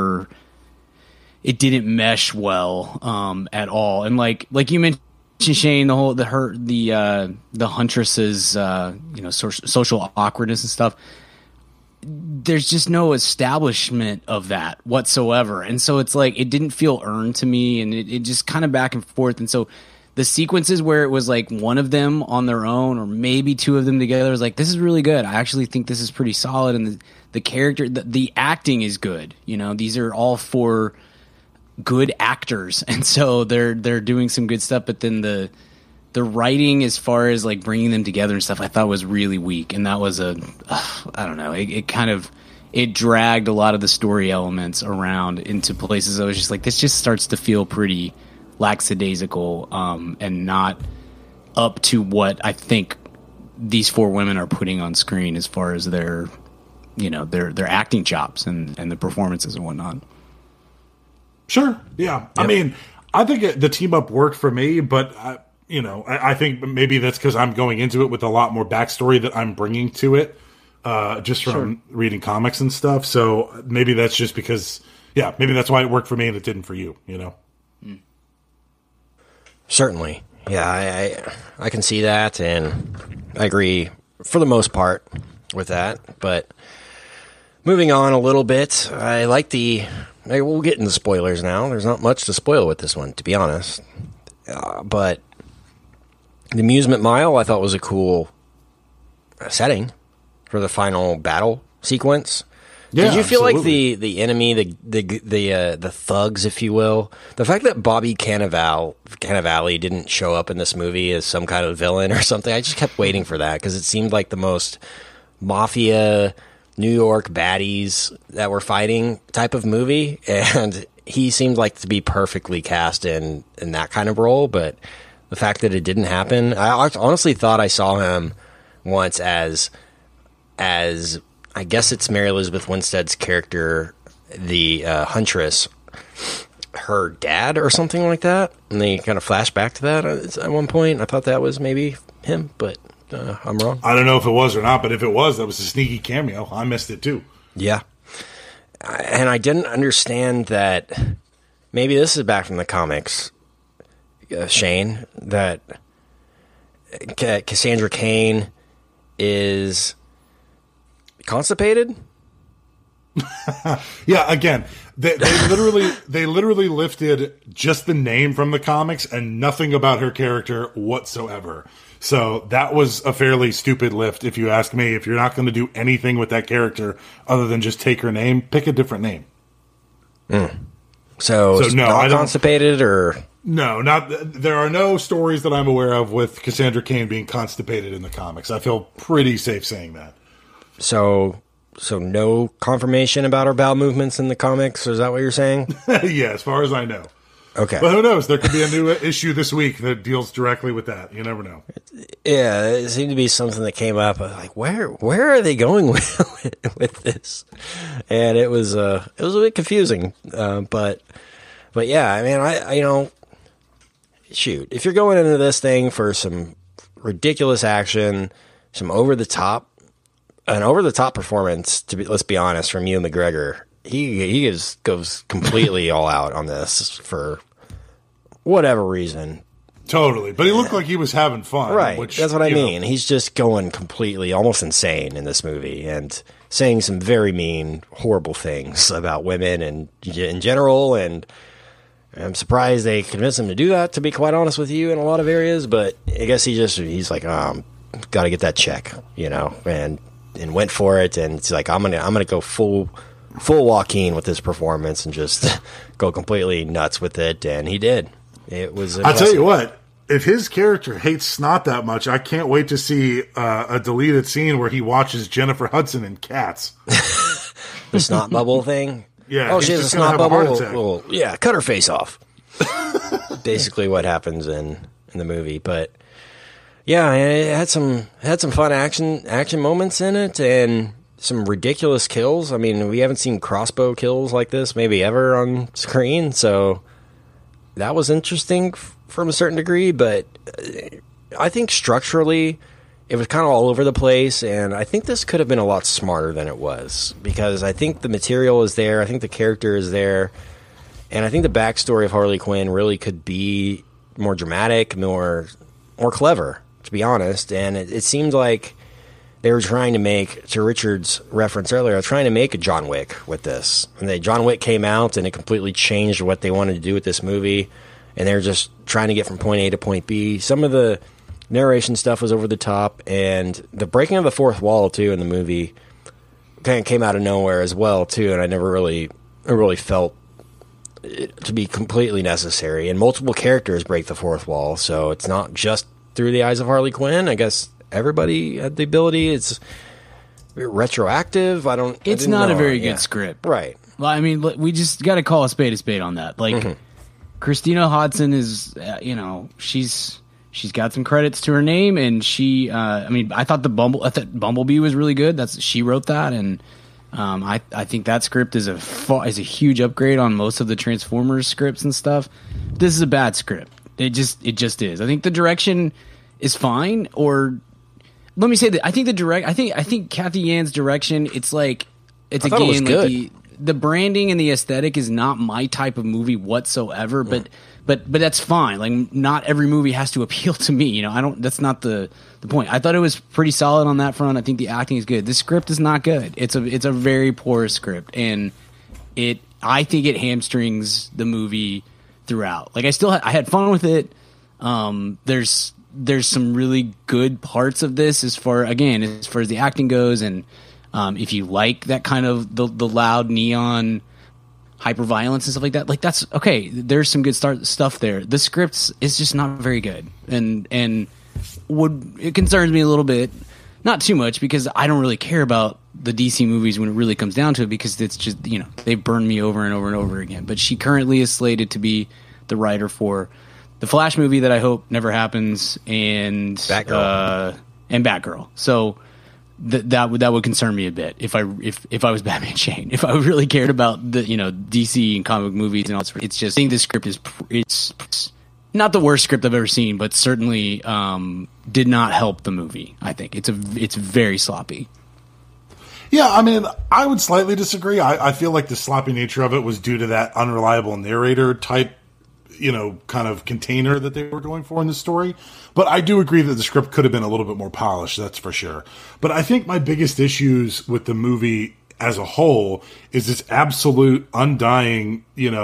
didn't mesh well at all. And like you mentioned, Shane, the Huntress's social awkwardness and stuff, there's just no establishment of that whatsoever. And so it's like it didn't feel earned to me, and it just kind of back and forth. And so the sequences where it was like one of them on their own or maybe two of them together was like, this is really good. I actually think this is pretty solid, and the character, the acting is good. You know, these are all four good actors, and so they're doing some good stuff. But then the writing, as far as like bringing them together and stuff, I thought was really weak, and that was I don't know. It dragged a lot of the story elements around into places. I was just like, this just starts to feel pretty lackadaisical, and not up to what I think these four women are putting on screen as far as their acting chops and the performances and whatnot. Sure. Yeah. Yep. I mean, I think the team up worked for me, but I think maybe that's because I'm going into it with a lot more backstory that I'm bringing to it, just from reading comics and stuff. So maybe that's just because, maybe that's why it worked for me and it didn't for you, Certainly. Yeah, I can see that, and I agree for the most part with that. But moving on a little bit, I like we'll get into spoilers now. There's not much to spoil with this one, to be honest. But the Amusement Mile, I thought, was a cool setting for the final battle sequence. Yeah, did you feel absolutely. Like the enemy, the thugs, if you will, the fact that Bobby Cannavale didn't show up in this movie as some kind of villain or something? I just kept waiting for that because it seemed like the most mafia New York baddies that were fighting type of movie, and he seemed like to be perfectly cast in that kind of role. But the fact that it didn't happen, I honestly thought I saw him once as I guess it's Mary Elizabeth Winstead's character, the Huntress, her dad or something like that. And they kind of flash back to that at one point. I thought that was maybe him, but I'm wrong. I don't know if it was or not, but if it was, that was a sneaky cameo. I missed it too. Yeah. And I didn't understand that. Maybe this is back from the comics, Shane, that Cassandra Cain is constipated. Yeah, again, they literally lifted just the name from the comics and nothing about her character whatsoever. So that was a fairly stupid lift, if you ask me. If you're not going to do anything with that character other than just take her name, pick a different name. So no, not constipated, or no, not. There are no stories that I'm aware of with Cassandra Cain being constipated in the comics. I feel pretty safe saying that. So no confirmation about her bowel movements in the comics? Is that what you're saying? Yeah, as far as I know. Okay. But who knows? There could be a new issue this week that deals directly with that. You never know. Yeah, it seemed to be something that came up. Like, where are they going with this? And it was a bit confusing. But yeah, I mean, I shoot, if you're going into this thing for some ridiculous action, some over the top performance, let's be honest, from Ewan McGregor, he goes completely all out on this for whatever reason. Totally, but he looked like he was having fun. Right, that's what I mean. He's just going completely, almost insane in this movie, and saying some very mean, horrible things about women and in general. And I'm surprised they convinced him to do that, to be quite honest with you, in a lot of areas. But I guess he's like, got to get that check, and went for it. And it's like, I'm gonna go full Joaquin with this performance and just go completely nuts with it. And he did. It was impressive. I'll tell you what, if his character hates snot that much, I can't wait to see a deleted scene where he watches Jennifer Hudson in Cats. The snot bubble thing? Yeah. Oh, she has a snot bubble? Well, yeah, cut her face off. Basically what happens in the movie. But yeah, it had some fun action moments in it, and some ridiculous kills. I mean, we haven't seen crossbow kills like this maybe ever on screen, so that was interesting from a certain degree. But I think structurally it was kind of all over the place, and I think this could have been a lot smarter than it was, because I think the material is there, I think the character is there, and I think the backstory of Harley Quinn really could be more dramatic, more clever, to be honest. And it seemed like they were trying to make, to Richard's reference earlier, trying to make a John Wick with this. And John Wick came out, and it completely changed what they wanted to do with this movie. and they're just trying to get from point A to point B. Some of the narration stuff was over the top, and the breaking of the fourth wall too in the movie kind of came out of nowhere as well too, and I never really felt it to be completely necessary. And multiple characters break the fourth wall, so it's not just through the eyes of Harley Quinn. I guess everybody had the ability. It's retroactive. It's not a very good script, right? Well, I mean, we just got to call a spade on that. Like, Christina Hodson is, she's got some credits to her name, and she, I thought Bumblebee was really good. She wrote that, and I think that script is a huge upgrade on most of the Transformers scripts and stuff. This is a bad script. It just is. I think the direction is fine, or let me say that I think Kathy Yan's direction. It's again like the branding and the aesthetic is not my type of movie whatsoever. But that's fine. Like, not every movie has to appeal to me. You know, that's not the point. I thought it was pretty solid on that front. I think the acting is good. The script is not good. It's a very poor script, and I think it hamstrings the movie throughout. Like, I had fun with it. There's some really good parts of this as far as the acting goes, and if you like that kind of the loud neon hyper violence and stuff like that, like, that's okay. There's some good stuff there. The script is just not very good, and it concerns me a little bit. Not too much, because I don't really care about the DC movies when it really comes down to it, because it's just, they burn me over and over and over again. But she currently is slated to be the writer for the Flash movie that I hope never happens, and Batgirl. So that would concern me a bit if I was Batman Shane. If I really cared about the DC and comic movies and all that. It's just, I think this script it's not the worst script I've ever seen, but certainly did not help the movie. I think it's very sloppy. Yeah, I mean, I would slightly disagree. I feel like the sloppy nature of it was due to that unreliable narrator type, kind of container that they were going for in the story. But I do agree that the script could have been a little bit more polished, that's for sure. But I think my biggest issues with the movie as a whole is its absolute undying,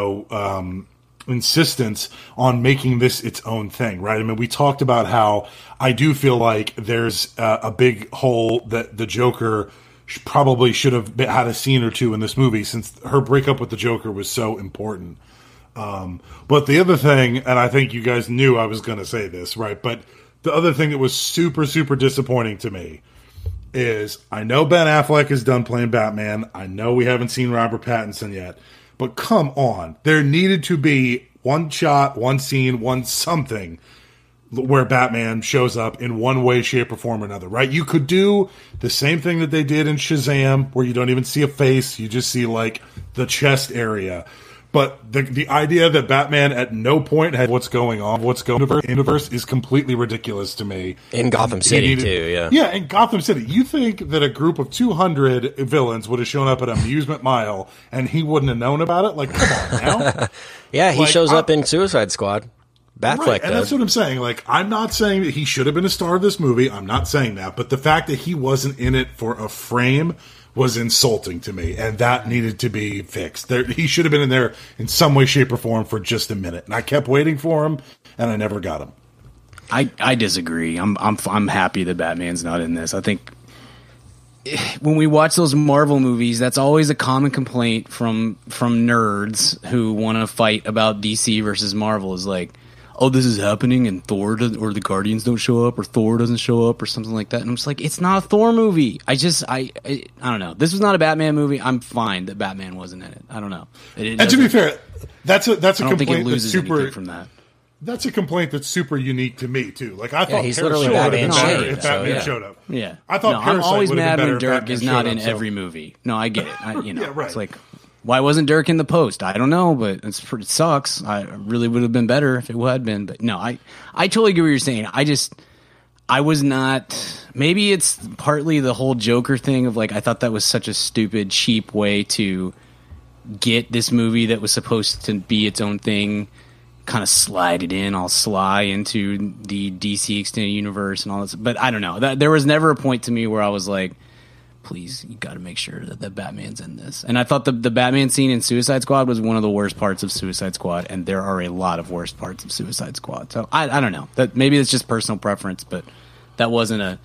insistence on making this its own thing, right? I mean, we talked about how I do feel like there's a big hole that the Joker probably should have had a scene or two in this movie, since her breakup with the Joker was so important. But the other thing, and I think you guys knew I was going to say this, right? But the other thing that was super, super disappointing to me is, I know Ben Affleck is done playing Batman. I know we haven't seen Robert Pattinson yet. But come on, there needed to be one shot, one scene, one something where Batman shows up in one way, shape, or form or another, right? You could do the same thing that they did in Shazam, where you don't even see a face, you just see, like, the chest area. But the idea that Batman at no point had what's going on, universe is completely ridiculous to me. In Gotham City, too, yeah. Yeah, in Gotham City. You think that a group of 200 villains would have shown up at Amusement Mile and he wouldn't have known about it? Like, come on now. Yeah, he shows up in Suicide Squad. Batfleck, right, and that's what I'm saying. Like, I'm not saying that he should have been a star of this movie. I'm not saying that. But the fact that he wasn't in it for a frame was insulting to me, and that needed to be fixed. He should have been in there in some way, shape, or form for just a minute. And I kept waiting for him, and I never got him. I disagree. I'm happy that Batman's not in this. I think when we watch those Marvel movies, that's always a common complaint from nerds who want to fight about DC versus Marvel. Is like, oh, this is happening, and Thor or the Guardians don't show up, or Thor doesn't show up, or something like that. And I'm just like, it's not a Thor movie. I don't know. This was not a Batman movie. I'm fine that Batman wasn't in it. I don't know. And to be fair, that's a complaint that's super from that. That's a complaint that's super unique to me too. Like, I thought he's Parasite literally would have been Batman better if Batman showed up. Yeah, I thought I'm always mad when Dirk is not in up, every movie. No, I get it. Yeah, right. It's like, why wasn't Dirk in the Post? I don't know, but it sucks. I really would have been better if it had been. But no, I totally get what you're saying. I was not. Maybe it's partly the whole Joker thing of, like, I thought that was such a stupid, cheap way to get this movie that was supposed to be its own thing, kind of slide it in all sly into the DC extended universe and all this. But I don't know. There was never a point to me where I was like, please, you got to make sure that Batman's in this. And I thought the Batman scene in Suicide Squad was one of the worst parts of Suicide Squad, and there are a lot of worst parts of Suicide Squad. So I don't know. That maybe it's just personal preference, but that wasn't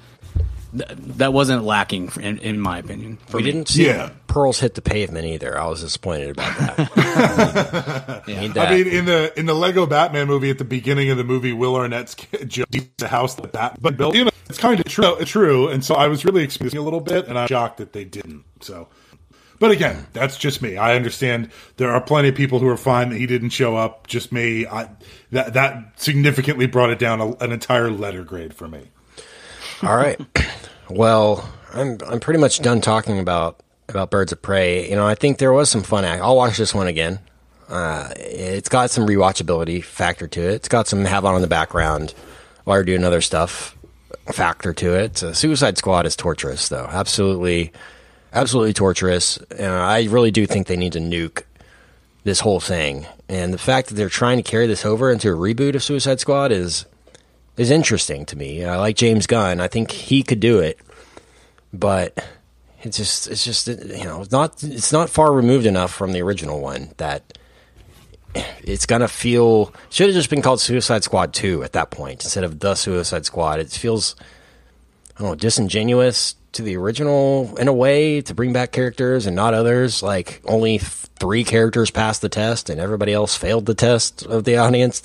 lacking in my opinion. We didn't see pearls hit the pavement either. I was disappointed about that. I mean, in the Lego Batman movie, at the beginning of the movie, Will Arnett's a house that Batman built. You know, it's kind of true, and so I was really excusing a little bit, and I'm shocked that they didn't. So, but again, that's just me. I understand there are plenty of people who are fine that he didn't show up. Just me. That significantly brought it down an entire letter grade for me. All right. Well, I'm pretty much done talking about Birds of Prey. You know, I think there was some fun I'll watch this one again. It's got some rewatchability factor to it. It's got some have on in the background while you're doing other stuff factor to it. Suicide Squad is torturous, though. Absolutely torturous. And I really do think they need to nuke this whole thing. And the fact that they're trying to carry this over into a reboot of Suicide Squad is interesting to me. I like James Gunn. I think he could do it, but it's just you know, it's not far removed enough from the original one that it's gonna feel. Should have just been called Suicide Squad 2 at that point instead of the Suicide Squad. It feels, I don't know, disingenuous to the original in a way to bring back characters and not others. Like only 3 characters passed the test and everybody else failed the test of the audience.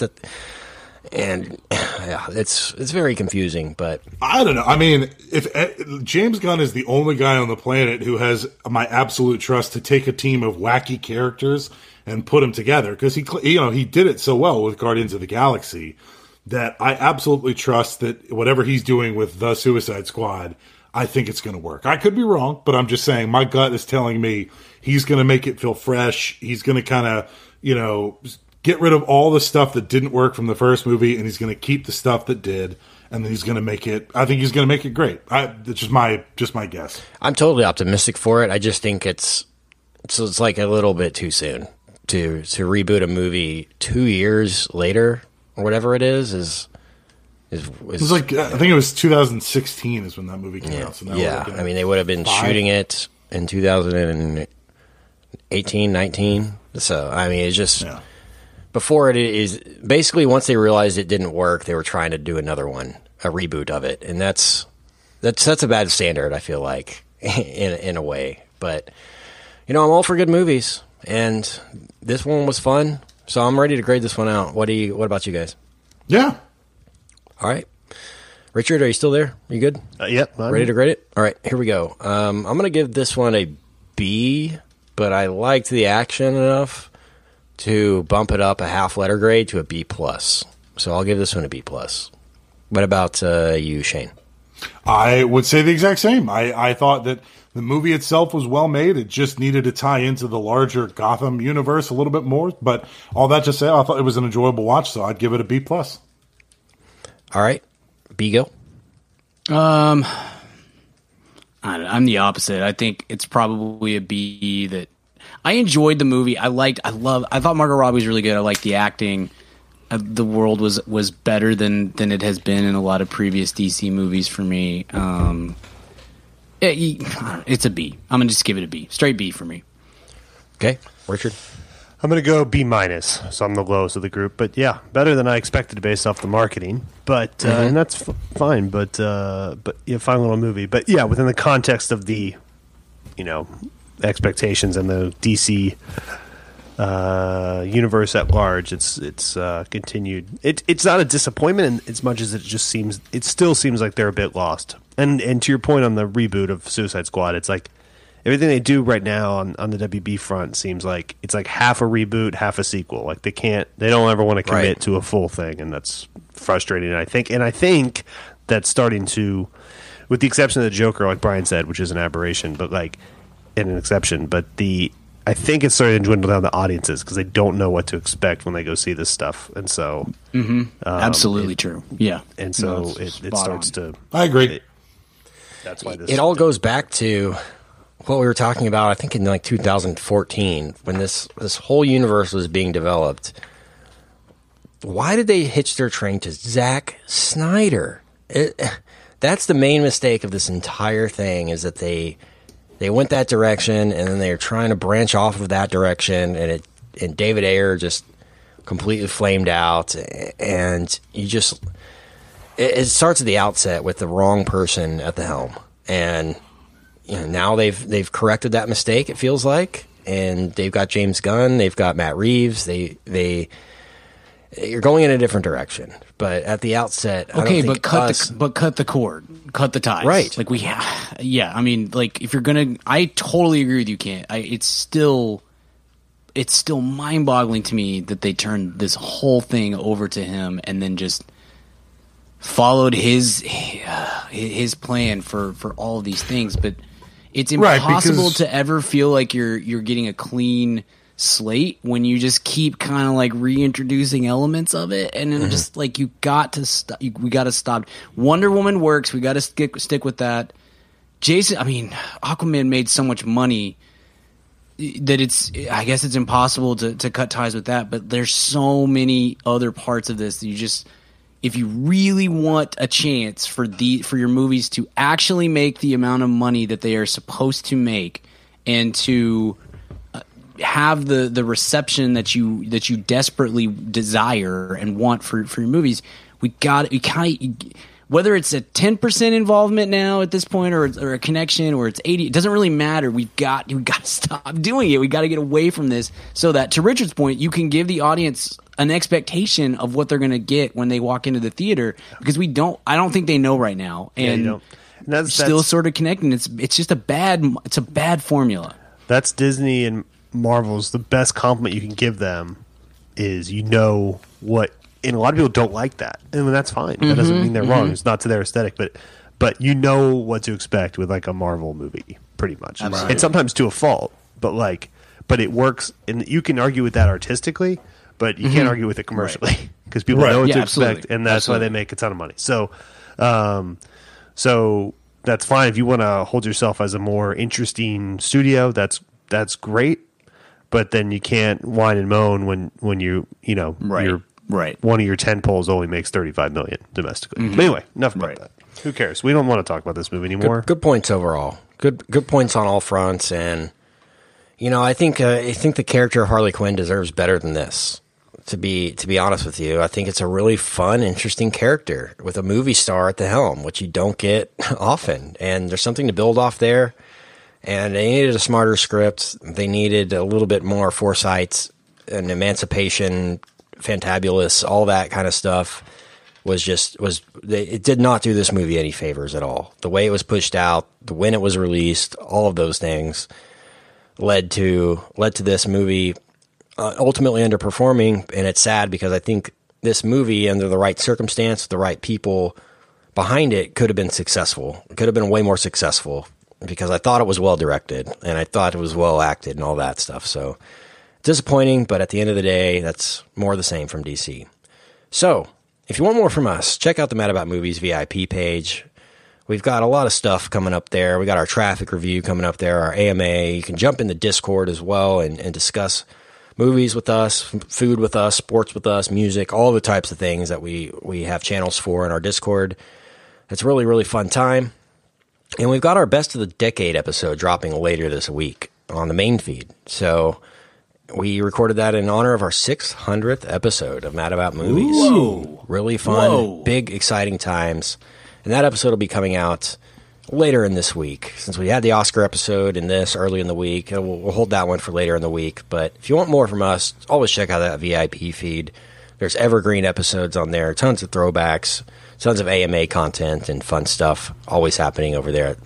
And yeah, it's very confusing, but I don't know. I mean, if James Gunn is the only guy on the planet who has my absolute trust to take a team of wacky characters and put them together, because he did it so well with Guardians of the Galaxy that I absolutely trust that whatever he's doing with the Suicide Squad, I think it's going to work. I could be wrong, but I'm just saying my gut is telling me he's going to make it feel fresh. He's going to kind of, you know, get rid of all the stuff that didn't work from the first movie, and he's going to keep the stuff that did, and then he's going to make it. I think he's going to make it great. It's just my guess. I'm totally optimistic for it. I just think it's like a little bit too soon to reboot a movie 2 years later or whatever it is. It was like, I think it was 2016 is when that movie came out. So now I mean, they would have been shooting it in 2018, 19. So I mean, it's just. Yeah. Before it is basically once they realized it didn't work, they were trying to do another one, a reboot of it, and that's a bad standard. I feel like in a way, but you know, I'm all for good movies, and this one was fun, so I'm ready to grade this one out. What about you guys? Yeah. All right, Richard, are you still there? Are you good? Yep. Ready to grade it? All right, here we go. I'm gonna give this one a B, but I liked the action enough to bump it up a half letter grade to a B+. So I'll give this one a B+. What about you, Shane? I would say the exact same. I thought that the movie itself was well made. It just needed to tie into the larger Gotham universe a little bit more. But all that to say, I thought it was an enjoyable watch, so I'd give it a B+. All right. B-Go? I'm the opposite. I think it's probably a B. That I enjoyed the movie. I thought Margot Robbie was really good. I liked the acting. The world was better than it has been in a lot of previous DC movies for me. It's a B. I'm going to just give it a B. Straight B for me. Okay. Richard? I'm going to go B-, so I'm the lowest of the group. But yeah, better than I expected based off the marketing. But and that's fine. But yeah, fine little movie. But yeah, within the context of the, you know, expectations and the DC universe at large, it's continued. It's not a disappointment in as much as it still seems like they're a bit lost. And to your point on the reboot of Suicide Squad, it's like everything they do right now on the WB front seems like it's like half a reboot, half a sequel. Like they don't ever want to commit to a full thing, and that's frustrating. I think that's starting to, with the exception of the Joker, like Brian said, which is an aberration, but like in an exception. But I think it's starting to dwindle down the audiences because they don't know what to expect when they go see this stuff, and so absolutely true. Yeah, and so it starts to. I agree. That's why it all goes back to what we were talking about. I think in like 2014 when this whole universe was being developed. Why did they hitch their train to Zack Snyder? That's the main mistake of this entire thing, is that they they went that direction, and then they're trying to branch off of that direction, and David Ayer just completely flamed out, and it starts at the outset with the wrong person at the helm, and now they've corrected that mistake, it feels like, and they've got James Gunn, they've got Matt Reeves, you're going in a different direction, but at the outset, cut the cord, cut the ties, right? Like I mean, like if you're gonna, I totally agree with you, Kent. It's still mind-boggling to me that they turned this whole thing over to him and then just followed his plan for all of these things. But it's impossible to ever feel like you're getting a clean slate when you just keep kind of like reintroducing elements of it, and then just like we got to stop. Wonder Woman works. We got to stick with that. Aquaman made so much money that I guess it's impossible to cut ties with that. But there's so many other parts of this that you just, if you really want a chance for your movies to actually make the amount of money that they are supposed to make, and to have the reception that you desperately desire and want for your movies, whether it's a 10% involvement now at this point, or a connection, or it's 80, it doesn't really matter. We got to stop doing it. We got to get away from this, so that, to Richard's point, you can give the audience an expectation of what they're going to get when they walk into the theater, because I don't think they know right now, and that's still sort of connecting. It's just a bad formula. That's Disney and Marvel's, the best compliment you can give them is what, and a lot of people don't like that, and that's fine. That doesn't mean they're wrong. It's not to their aesthetic, but you know what to expect with like a Marvel movie, pretty much. Absolutely. And sometimes to a fault, but it works, and you can argue with that artistically, but you can't argue with it commercially, because people know what to expect, and that's why they make a ton of money. So that's fine if you want to hold yourself as a more interesting studio. That's great. But then you can't whine and moan when you're one of your 10 polls only makes $35 million domestically. But anyway, enough about that. Who cares? We don't want to talk about this movie anymore. Good points overall. Good points on all fronts, and I think the character of Harley Quinn deserves better than this. To be honest with you, I think it's a really fun, interesting character with a movie star at the helm, which you don't get often, and there's something to build off there. And they needed a smarter script. They needed a little bit more foresight and emancipation, fantabulous, all that kind of stuff. It did not do this movie any favors at all. The way it was pushed out, when it was released, all of those things led to this movie ultimately underperforming. And it's sad, because I think this movie, under the right circumstance, the right people behind it, could have been successful. It could have been way more successful, because I thought it was well directed, and I thought it was well acted and all that stuff. So disappointing, but at the end of the day, that's more of the same from DC. So if you want more from us, check out the Mad About Movies VIP page. We've got a lot of stuff coming up there. We got our traffic review coming up there, our AMA. You can jump in the Discord as well and discuss movies with us, food with us, sports with us, music, all the types of things that we have channels for in our Discord. It's a really, really fun time. And we've got our Best of the Decade episode dropping later this week on the main feed. So we recorded that in honor of our 600th episode of Mad About Movies. Whoa. Really fun, big, exciting times. And that episode will be coming out later in this week. Since we had the Oscar episode and this early in the week, we'll hold that one for later in the week. But if you want more from us, always check out that VIP feed. There's evergreen episodes on there, tons of throwbacks, tons of AMA content and fun stuff always happening over there at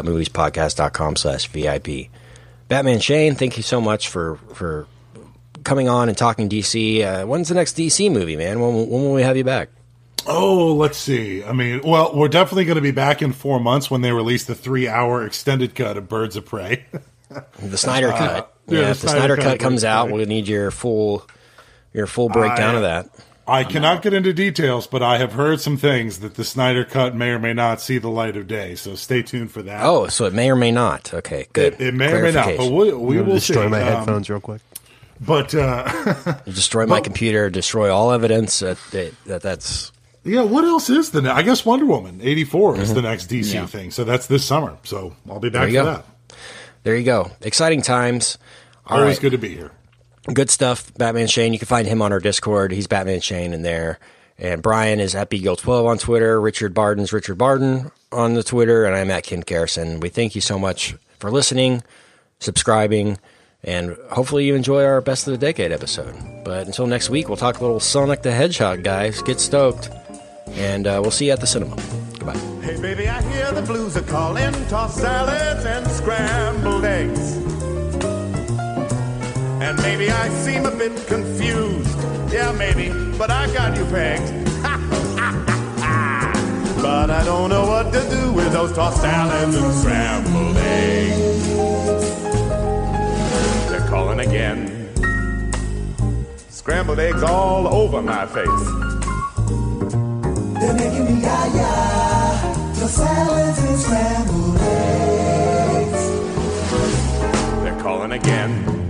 madaboutmoviespodcast.com/VIP. Batman Shane, thank you so much for coming on and talking DC. When's the next DC movie, man? When will we have you back? Oh, let's see. I mean, well, we're definitely going to be back in 4 months when they release the 3-hour extended cut of Birds of Prey. The Snyder Cut. If the Snyder Cut comes out, we'll need your full breakdown of that. I cannot get into details, but I have heard some things that the Snyder Cut may or may not see the light of day. So stay tuned for that. Oh, so it may or may not. Okay, good. It may or may not, but we will destroy see. My headphones real quick. But you destroy my computer, destroy all evidence that's. Yeah, what else is I guess Wonder Woman 84 is the next DC thing. So that's this summer. So I'll be back for that. there you go. Exciting times. Always good to be here. Good stuff, Batman Shane. You can find him on our Discord. He's Batman Shane in there. And Brian is at BGill12 on Twitter. Richard Barden's Richard Barden on the Twitter. And I'm at Kent Garrison. We thank you so much for listening, subscribing, and hopefully you enjoy our Best of the Decade episode. But until next week, we'll talk a little Sonic the Hedgehog, guys. Get stoked. And we'll see you at the cinema. Goodbye. Hey, baby, I hear the blues are calling. Tossed salads and scrambled eggs. And maybe I seem a bit confused. Yeah, maybe, but I got you pegged. But I don't know what to do with those tossed salads and scrambled eggs. They're calling again. Scrambled eggs all over my face. They're making me yah-yah. The salads and scrambled eggs. They're calling again.